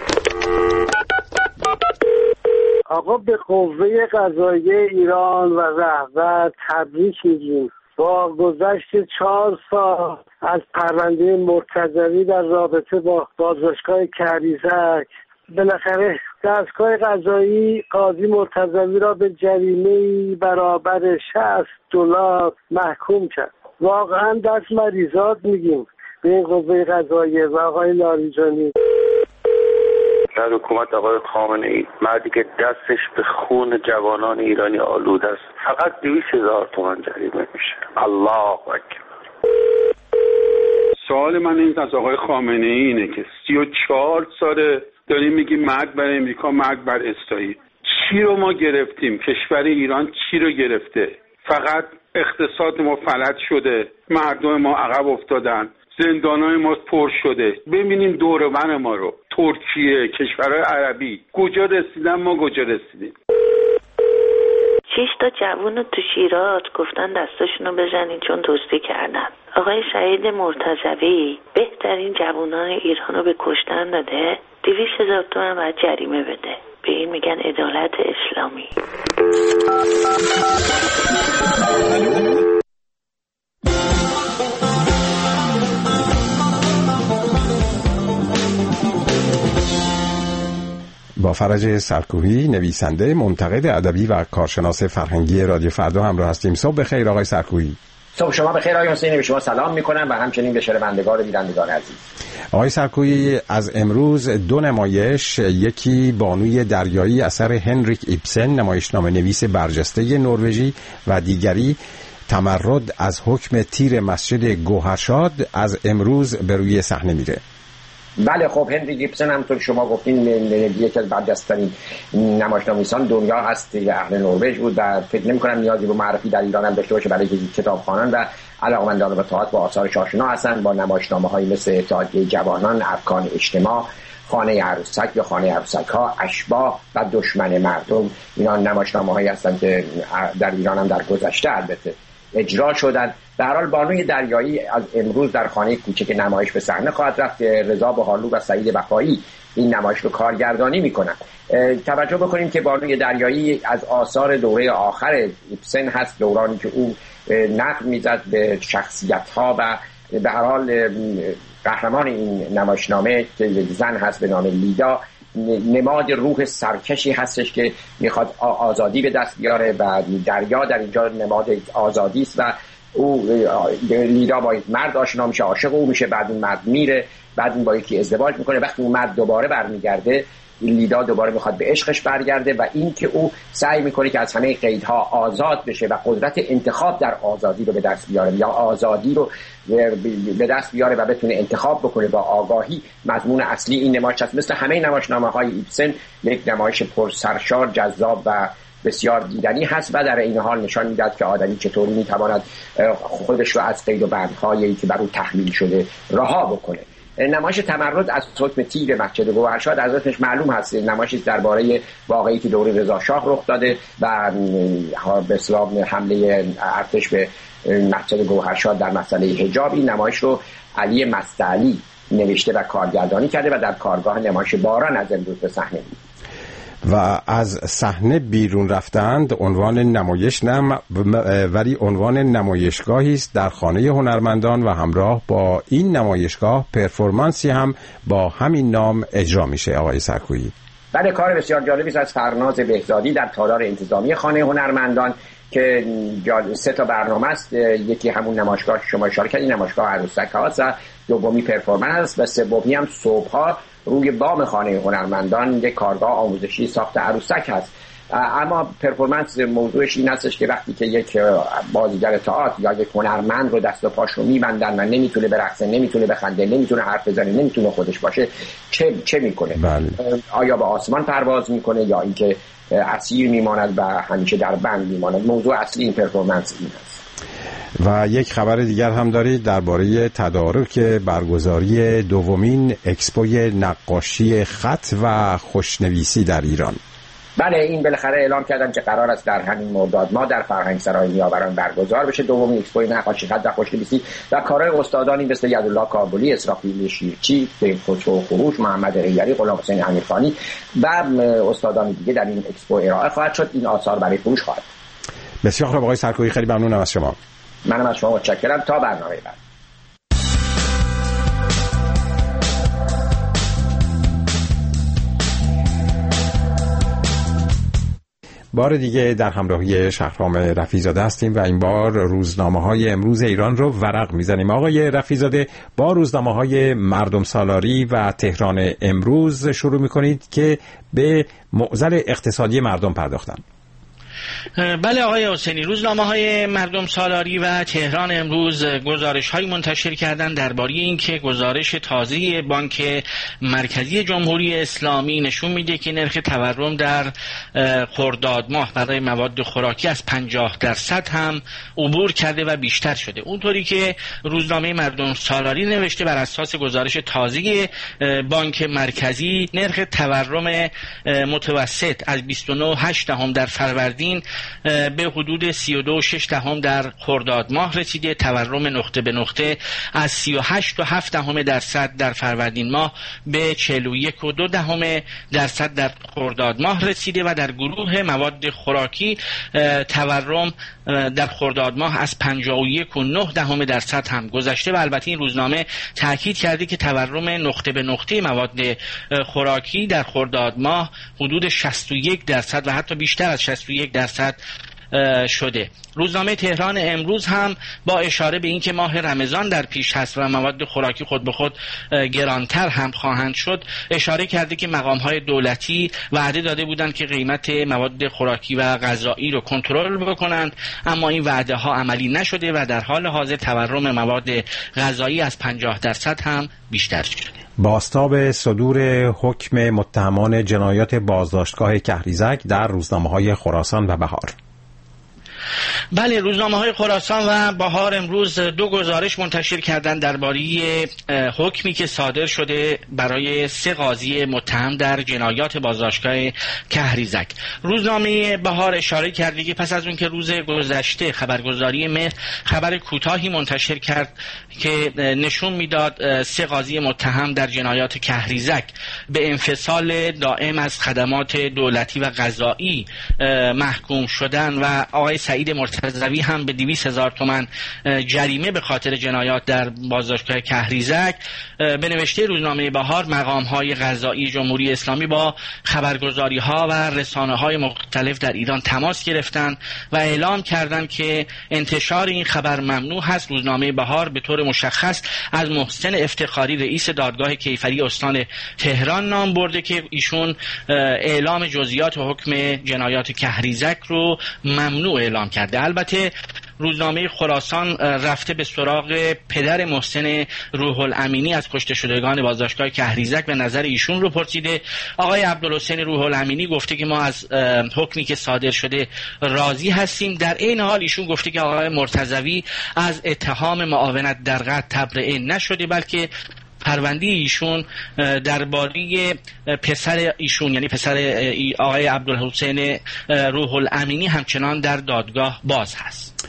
آقا به قوه قضاییه ایران و رهبر تبریک میگیم. با گذشت 4 سال از پرونده مرتضوی در رابطه با بازداشتگاه کریزک، بالاخره دستگاه قضایی قاضی مرتضوی را به جریمه‌ای برابر $60 محکوم کرد. واقعا دست مریضات میگیم به این قوه قضاییه و آقای لاریجانی. در حکومت آقای خامنه‌ای، مردی که دستش به خون جوانان ایرانی آلوده است، فقط 200,000 تومان جریمه میشه. الله اکبر. سوال من این از آقای خامنه‌ای اینه که 34 ساله داریم میگیم مرگ بر امریکا، مرگ بر اسرائیل. چی رو ما گرفتیم؟ کشور ایران چی رو گرفته؟ فقط اقتصاد ما فلج شده، مردم ما عقب افتادن، زندانای ما پر شده. ببینیم دور و بر ما رو، ترکیه، کشورهای عربی کجا رسیدن، ما کجا رسیدیم. 6 تا جوون رو تو شیراز گفتن دستاشونو بزنین چون دزدی کردن. آقای سعید مرتضوی بهترین جوانان ایران رو به کشتن داده، 200,000 تومان باید جریمه بده. به این میگن عدالت اسلامی. با فرج سرکوبی، نویسنده، منتقد ادبی و کارشناس فرهنگی رادیو فردا همراه هستیم. صبح بخیر آقای سرکوبی. صبح شما بخیر آقای حسینی، به شما سلام میکنم و همچنین به شنوندگان و بینندگان عزیز. آقای سرکوبی، از امروز 2 نمایش، یکی بانوی دریایی اثر هنریک ایبسن، نمایشنامه نویس برجسته نروژی، و دیگری تمرد از حکم تیر مسجد گوهرشاد، از امروز به روی صحنه میره. بله خب هنریک ایبسن همونطور شما گفتین یکی از برجسته‌ترین نمایشنامه‌نویسان دنیا هست، اهل نروژ بود و فکر نمی‌کنم نیازی به معرفی در ایران هم داشته باشه برای کتابخوانان و علاقه‌مندان به تئاتر با آثارش آشنا هستند. با نمایشنامه‌هایی مثل اتحادیه جوانان، ارکان اجتماع، خانه عروسک یا خانه عروسک‌ها، اشباح و دشمن مردم، اینا نمایشنامه‌هایی هستند که در ایران هم در گذشته البته اجرا شدن. به هر حال بانوی دریایی از امروز در خانه کوچک نمایش به صحنه خواهد رفت. رضا بهارلو و سعید وفایی این نمایش رو کارگردانی میکنن. توجه بکنیم که بانوی دریایی از آثار دوره آخر ایبسن هست، دورانی که او نقد میزد به شخصیت‌ها و به هر حال قهرمان این نمایشنامه که زن هست به نام لیدا، نماد روح سرکشی هستش که میخواد آزادی به دست بیاره و دریا در اینجا نماد آزادی است و او لیدا با یک مرد آشنا میشه، عاشق او میشه، بعد این مرد میره، بعد این با یکی ازدواج میکنه. وقتی اون مرد دوباره برمیگرده، لیدا دوباره میخواد به عشقش برگرده و این که او سعی میکنه که از همه قیدها آزاد بشه و قدرت انتخاب در آزادی رو به دست بیاره یا آزادی رو به دست بیاره و بتونه انتخاب بکنه با آگاهی. مضمون اصلی این نمایش است. مثل همه نمایشنامه‌های ایبسن یک نمایش پرسرشار، جذاب و بسیار دیدنی هست و در این حال نشان میدهد که آدمی چطوری میتواند خودش رو از قید و بندهایی که بر او تحمیل شده رها بکنه. نمایش تمرد از حکم تیر مسجد گوهرشاد از اسمش معلوم هست، نمایشی درباره واقعی که دوره رضا شاه رخ داده و به اصطلاح حمله ارتش به مسجد گوهرشاد در مسئله حجاب. این نمایش رو علی مستعلی نوشته و کارگردانی کرده و در کارگاه نمایش باران از امروز به صحنه میاد. و از صحنه بیرون رفتند عنوان نمایش ولی عنوان نمایشگاهی است در خانه هنرمندان و همراه با این نمایشگاه پرفورمنسی هم با همین نام اجرا میشه. آقای سرکویی، بله، کار بسیار جالبی است از فرناز بهزادی در تالار انتظامی خانه هنرمندان که 3 تا برنامه است. یکی همون نمایشگاه که شما اشاره کردید، نمایشگاه عروسک هاست، و دومی پرفورمنس و سومی هم صبح‌ها روی بام خانه هنرمندان یک کارگاه آموزشی ساخت عروسک هست. اما پرفورمنس موضوعش این هستش که وقتی که یک بازیگر تئاتر یا یک هنرمند رو دست و پاش رو میبندن و نمیتونه برقصه، نمیتونه بخنده، نمیتونه حرف بزنه، نمیتونه خودش باشه، چه میکنه؟ بله. آیا به آسمان پرواز میکنه یا اینکه اسیر میماند و همیشه در بند میماند؟ موضوع اصلی این پرفورمنس این هست. و یک خبر دیگر هم دارید درباره تدارک برگزاری دومین اکسپوی نقاشی خط و خوشنویسی در ایران. بله، این بالاخره اعلام کردن که قرار است در همین مرداد ماه در فرهنگسرای نیاوران برگزار بشه دومین اکسپوی نقاشی خط و خوشنویسی و کارهای استادانی مثل یدالله کابلی، اسرافیل شیرچی، خسرو و خروش، محمد غیری، غلام حسین امیرخانی و استادان دیگه در این اکسپو ارائه خواهد شد. این آثار برای فروش خواهد. بسیار خوب آقای سرکویی، خیلی ممنونم از شما. منم از شما متشکرم. تا برنامه بعد. بار دیگه در همراهی شهرام رفیع‌زاده هستیم و این بار روزنامه‌های امروز ایران رو ورق میزنیم. آقای رفیع‌زاده، با روزنامه‌های مردم سالاری و تهران امروز شروع میکنید که به معضل اقتصادی مردم پرداختن. بله آقای حسینی، روزنامه‌های مردم سالاری و تهران امروز گزارش‌هایی منتشر کردند درباره اینکه گزارش تازه بانک مرکزی جمهوری اسلامی نشون میده که نرخ تورم در خرداد ماه برای مواد خوراکی از 50% هم عبور کرده و بیشتر شده. اونطوری که روزنامه مردم سالاری نوشته، بر اساس گزارش تازه بانک مرکزی نرخ تورم متوسط از 29.8 در فروردین به حدود 32.6 در خرداد ماه رسیده. تورم نقطه به نقطه از 38.7% در فروردین ماه به 41.2% در خرداد ماه رسیده و در گروه مواد خوراکی تورم در خرداد ماه از 51.9% هم گذشته و البته این روزنامه تاکید کرده که تورم نقطه به نقطه مواد خوراکی در خرداد ماه حدود 61% و حتی بیشتر از 61% شده. روزنامه تهران امروز هم با اشاره به اینکه ماه رمضان در پیش هست و مواد خوراکی خود به خود گرانتر هم خواهند شد، اشاره کرده که مقام‌های دولتی وعده داده بودند که قیمت مواد خوراکی و غذایی رو کنترل بکنند، اما این وعده ها عملی نشده و در حال حاضر تورم مواد غذایی از 50% هم بیشتر شده. بازتاب صدور حکم متهمان جنایات بازداشتگاه کهریزک در روزنامه‌های خراسان و بهار. بله، روزنامه‌های خراسان و بهار امروز دو گزارش منتشر کردند درباره حکمی که صادر شده برای 3 قاضی متهم در جنایات بازداشتگاه کهریزک. روزنامه بهار اشاره کرده که پس از اون که روز گذشته خبرگزاری مهر خبر کوتاهی منتشر کرد که نشون میداد 3 قاضی متهم در جنایات کهریزک به انفصال دائم از خدمات دولتی و قضایی محکوم شدن و آقای سعید مرتضوی هم به 200,000 تومان جریمه به خاطر جنایات در بازداشتگاه کهریزک، به نوشته روزنامه بهار مقام‌های قضایی جمهوری اسلامی با خبرگزاری‌ها و رسانه‌های مختلف در ایران تماس گرفتند و اعلام کردند که انتشار این خبر ممنوع هست. روزنامه بهار به طور مشخص از محسن افتخاری رئیس دادگاه کیفری استان تهران نام برده که ایشون اعلام جزئیات حکم جنایات کهریزک رو ممنوع اعلام کرده. البته روزنامه خراسان رفته به سراغ پدر محسن روح الامینی از کشته شدگان بازداشتگاه کهریزک و نظر ایشون رو پرسیده. آقای عبدالحسین روح الامینی گفته که ما از حکمی که صادر شده راضی هستیم. در این حال ایشون گفته که آقای مرتضوی از اتهام معاونت در قتل تبرئه نشده، بلکه پرونده ایشون درباره پسر ایشون یعنی پسر آقای عبدالحسین روح الامینی همچنان در دادگاه باز هست.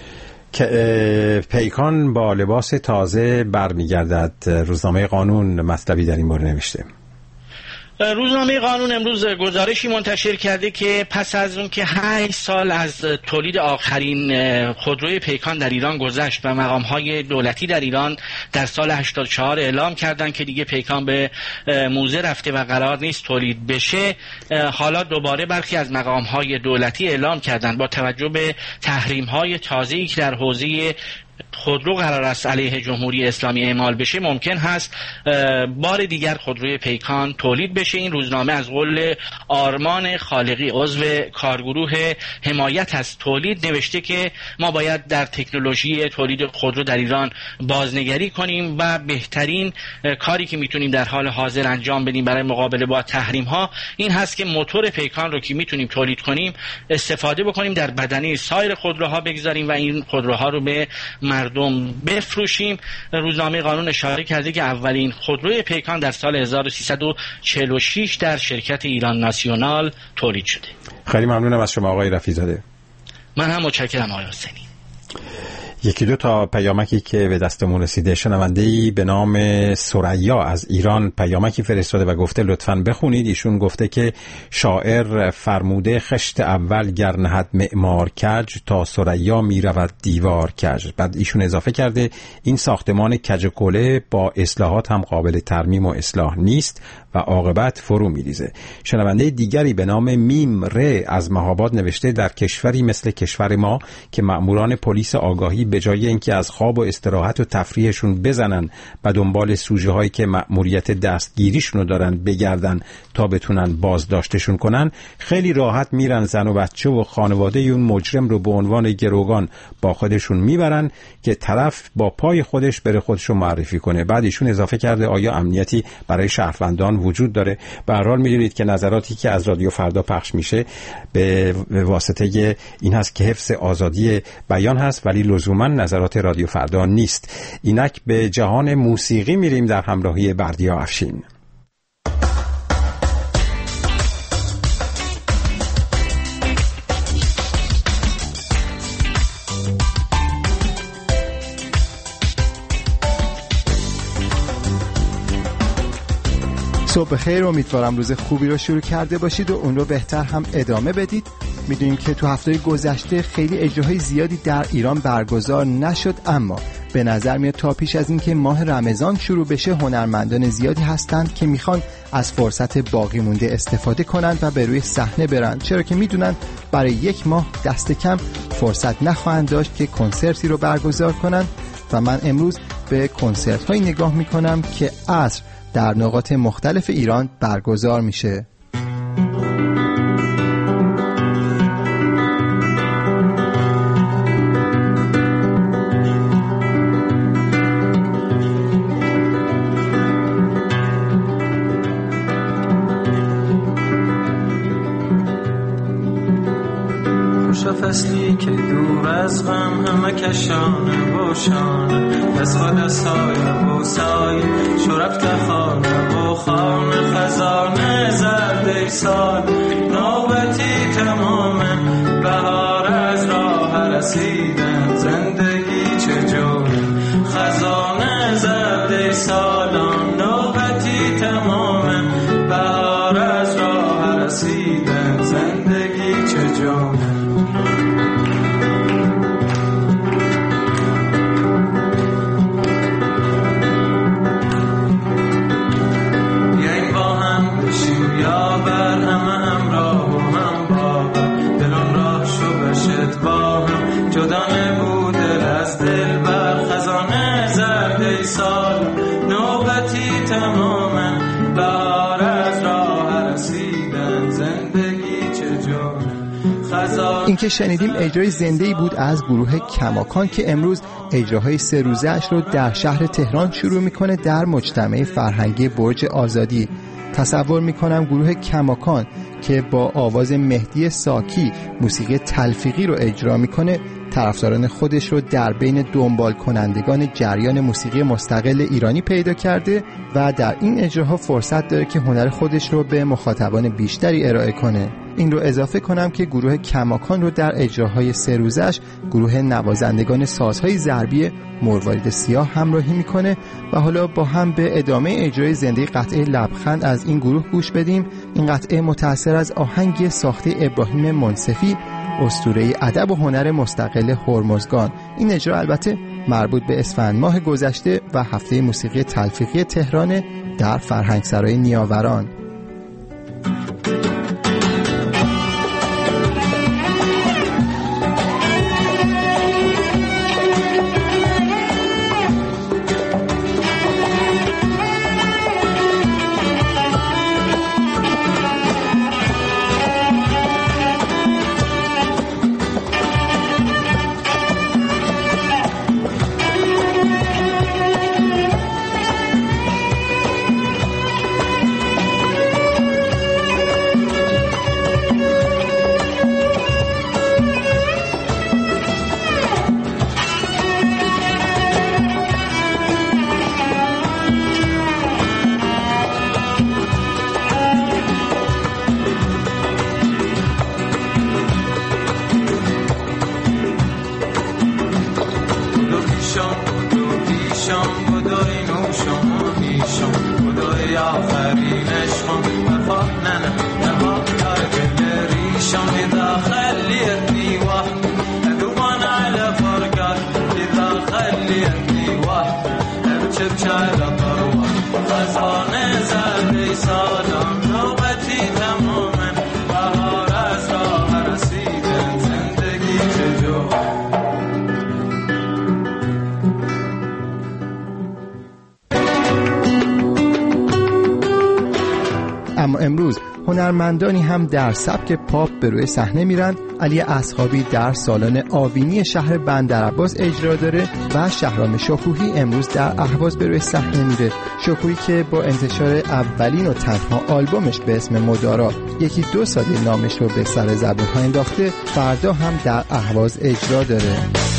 پیکان با لباس تازه برمیگردد. روزنامه قانون مطلبی در این باره نوشته. روزنامه قانون امروز گزارشی منتشر کرده که پس از اون که 8 سال از تولید آخرین خودروی پیکان در ایران گذشت و مقام‌های دولتی در ایران در سال 84 اعلام کردند که دیگه پیکان به موزه رفته و قرار نیست تولید بشه، حالا دوباره برخی از مقام‌های دولتی اعلام کردند با توجه به تحریم‌های تازه‌ای که در حوزه خودرو قرار است علیه جمهوری اسلامی اعمال بشه، ممکن هست بار دیگر خودروی پیکان تولید بشه. این روزنامه از قول آرمان خالقی عضو کارگروه حمایت از تولید نوشته که ما باید در تکنولوژی تولید خودرو در ایران بازنگری کنیم و بهترین کاری که میتونیم در حال حاضر انجام بدیم برای مقابله با تحریم ها این هست که موتور پیکان رو که میتونیم تولید کنیم استفاده بکنیم، در بدنه سایر خودروها بگذاریم و این خودروها رو به مردم بفروشیم. روزنامه قانون اشاره کرده که اولین خودروی پیکان در سال 1346 در شرکت ایران ناسیونال تولید شده. خیلی ممنونم از شما آقای رفیع‌زاده. من هم متشکرم آقای حسینی. یکی دو تا پیامکی که به دستمون رسیده. شنونده‌ای به نام ثریا از ایران پیامکی فرستاده و گفته لطفاً بخونید. ایشون گفته که شاعر فرموده خشت اول گر نهد معمار کج تا ثریا میرود دیوار کج. بعد ایشون اضافه کرده این ساختمان کج کوله با اصلاحات هم قابل ترمیم و اصلاح نیست و عاقبت فرو میریزه. شنونده دیگری به نام میم ره از مهاباد نوشته در کشوری مثل کشور ما که مأموران پلیس آگاهی به جای اینکه از خواب و استراحت و تفریحشون بزنن و دنبال سوژه هایی که مأموریت دستگیریشون رو دارن بگردن تا بتونن بازداشتشون کنن، خیلی راحت میرن زن و بچه و خانواده اون مجرم رو به عنوان گروگان با خودشون میبرن که طرف با پای خودش بره خودشو معرفی کنه. بعد ایشون اضافه کرده آیا امنیتی برای شهروندان وجود داره؟ به هر حال میدونید که نظراتی که از رادیو فردا پخش میشه به واسطه این هست که حفظ آزادی بیان هست، ولی لزوما نظرات رادیو فردا نیست. اینک به جهان موسیقی میریم در همراهی بردیا افشین. صبح خیر، امیدوارم روز خوبی رو شروع کرده باشید و اون رو بهتر هم ادامه بدید. میدونیم که تو هفته گذشته خیلی اجراهای زیادی در ایران برگزار نشد، اما به نظر میاد تا پیش از این که ماه رمضان شروع بشه هنرمندان زیادی هستند که میخوان از فرصت باقی مونده استفاده کنند و به روی صحنه برن، چرا که میدونن برای یک ماه دست کم فرصت نخواهند داشت که کنسرتی رو برگزار کنند. و من امروز به کنسرت های نگاه میکنم که عصر در نقاط مختلف ایران برگزار میشه. خوشا فصلی که دور از غم همه کشانه باشانه از خود سایه و سایه شرفت خانه و خانه خزانه زرده سال نوبتی تمامه بهار از راه رسیدن زندگی چجوره خزانه زرده سالان نوبتی تمامه بهار از راه رسیدن زندگی چجوره این که شنیدیم اجرای زنده‌ای بود از گروه کماکان که امروز اجراهای 3 روزه‌اش رو در شهر تهران شروع میکنه در مجتمع فرهنگی برج آزادی. تصور میکنم گروه کماکان که با آواز مهدی ساکی موسیقی تلفیقی رو اجرا میکنه طرفداران خودش رو در بین دنبال کنندگان جریان موسیقی مستقل ایرانی پیدا کرده و در این اجراها فرصت داره که هنر خودش رو به مخاطبان بیشتری ارائه کنه. این رو اضافه کنم که گروه کماکان رو در اجراهای 3 روزش گروه نوازندگان سازهای ضربی مروارید سیاه همراهی میکنه و حالا با هم به ادامه اجرای زنده قطعه لبخند از این گروه گوش بدیم. این قطعه متأثر از آهنگ ساخته ابراهیم منصفی، اسطوره ادب و هنر مستقل هرمزگان. این اجرا البته مربوط به اسفند ماه گذشته و هفته موسیقی تلفیقی تهران در فرهنگسرای نیاوران. هنرمندانی هم در سبک پاپ به روی صحنه میرن. علی اصحابی در سالن آوینی شهر بندرعباس اجرا داره و شهرام شکوهی امروز در اهواز به روی صحنه میره. شکوهی که با انتشار اولین و تنها آلبومش به اسم مدارا 1-2 سال نامش رو به سر زبون‌ها انداخته، فردا هم در اهواز اجرا داره.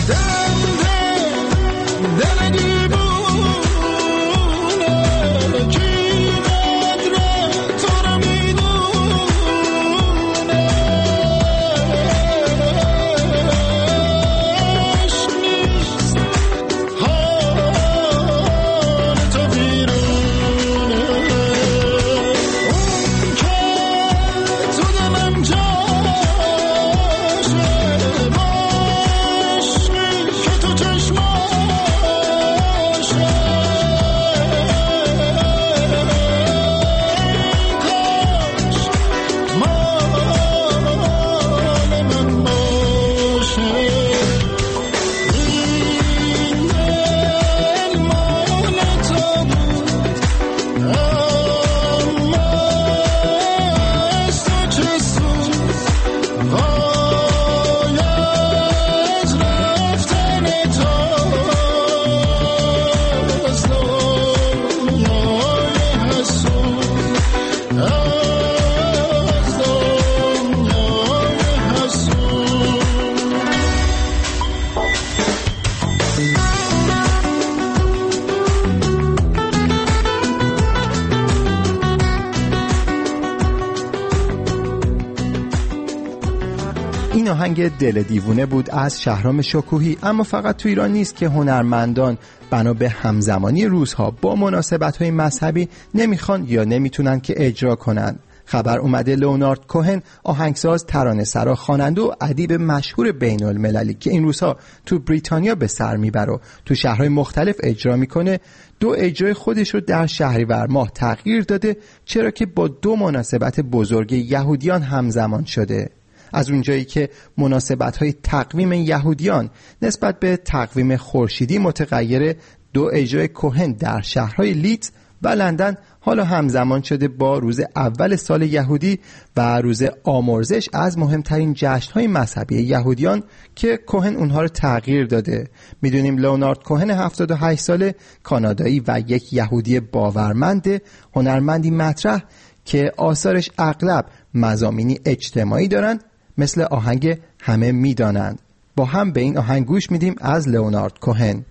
این آهنگ دل دیوونه بود از شهرام شکوهی. اما فقط تو ایران نیست که هنرمندان بنا به همزمانی روزها با مناسبت‌های مذهبی نمیخوان یا نمیتونن که اجرا کنن. خبر اومده لئونارد کوهن، آهنگساز، ترانه‌سرا، خواننده و ادیب مشهور بین‌المللی که این روزها تو بریتانیا به سر میبره و تو شهرهای مختلف اجرا میکنه، 2 اجرای خودش رو در شهریور ماه تغییر داده، چرا که با 2 مناسبت بزرگ یهودیان همزمان شده. از اونجایی که مناسبت‌های تقویم یهودیان نسبت به تقویم خورشیدی متغیره، 2 اجرای کوهن در شهرهای لیدز و لندن حالا همزمان شده با روز اول سال یهودی و روز آمرزش از مهمترین جشن‌های مذهبی یهودیان که کوهن اونها رو تغییر داده. میدونیم لئونارد کوهن 78 ساله، کانادایی و یک یهودی باورمند، هنرمندی مطرح که آثارش اغلب مضامینی اجتماعی دارن، مثل آهنگ همه میدانند. با هم به این آهنگ گوش میدیم از لئونارد کوهن.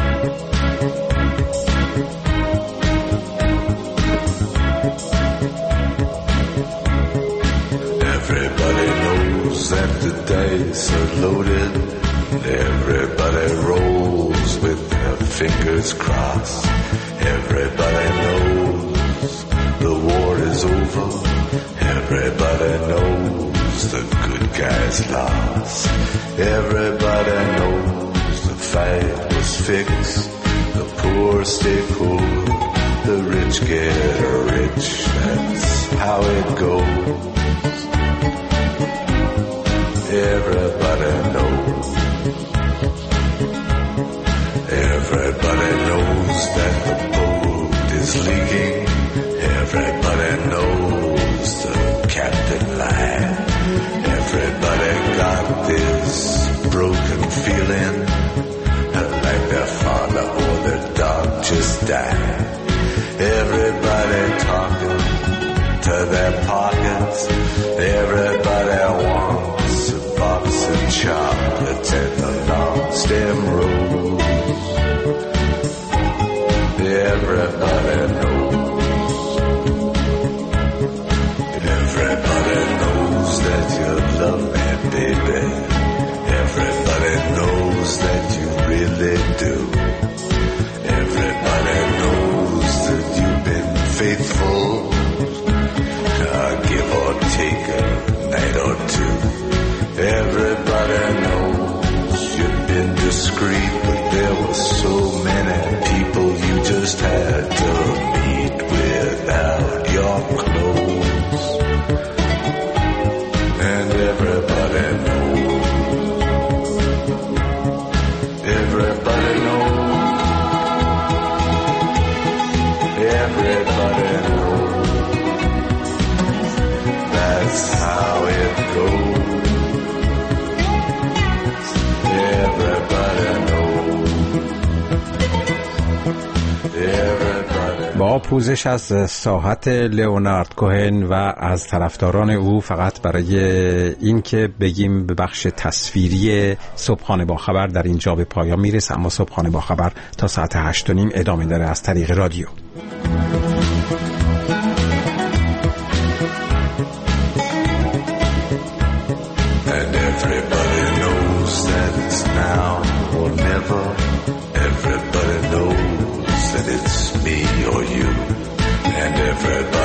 Everybody knows that the dice are loaded. Everybody rolls with their fingers crossed. Everybody knows the war is over. Everybody knows the good guys lost. Everybody knows the fight was fixed. The poor stay poor, the rich get rich. That's how it goes. Everybody knows. Everybody knows that the boat is leaking. Everybody knows the captain lied. Everybody got this broken feeling like their father or their dog just died. Everybody talking to their pockets. Everybody wants a box of chocolates and a long stem rose. Everybody knows. Everybody knows that you love me, baby. Everybody knows that you really do. Everybody knows that you've been faithful. Give or take a night or two. Everybody knows you've been discreet, but there were so many people you just had to meet without your clothes. And everybody knows. Everybody knows. Everybody knows. با پوزش از ساحت لئونارد کوهن و از طرفداران او فقط برای این که بگیم به بخش تصویری صبحانه با خبر در اینجا به پایان میرسه، اما صبحانه با خبر تا ساعت 8:30 ادامه داره از طریق رادیو. And everybody knows that it's now or never. Everybody knows that it's me or you. And everybody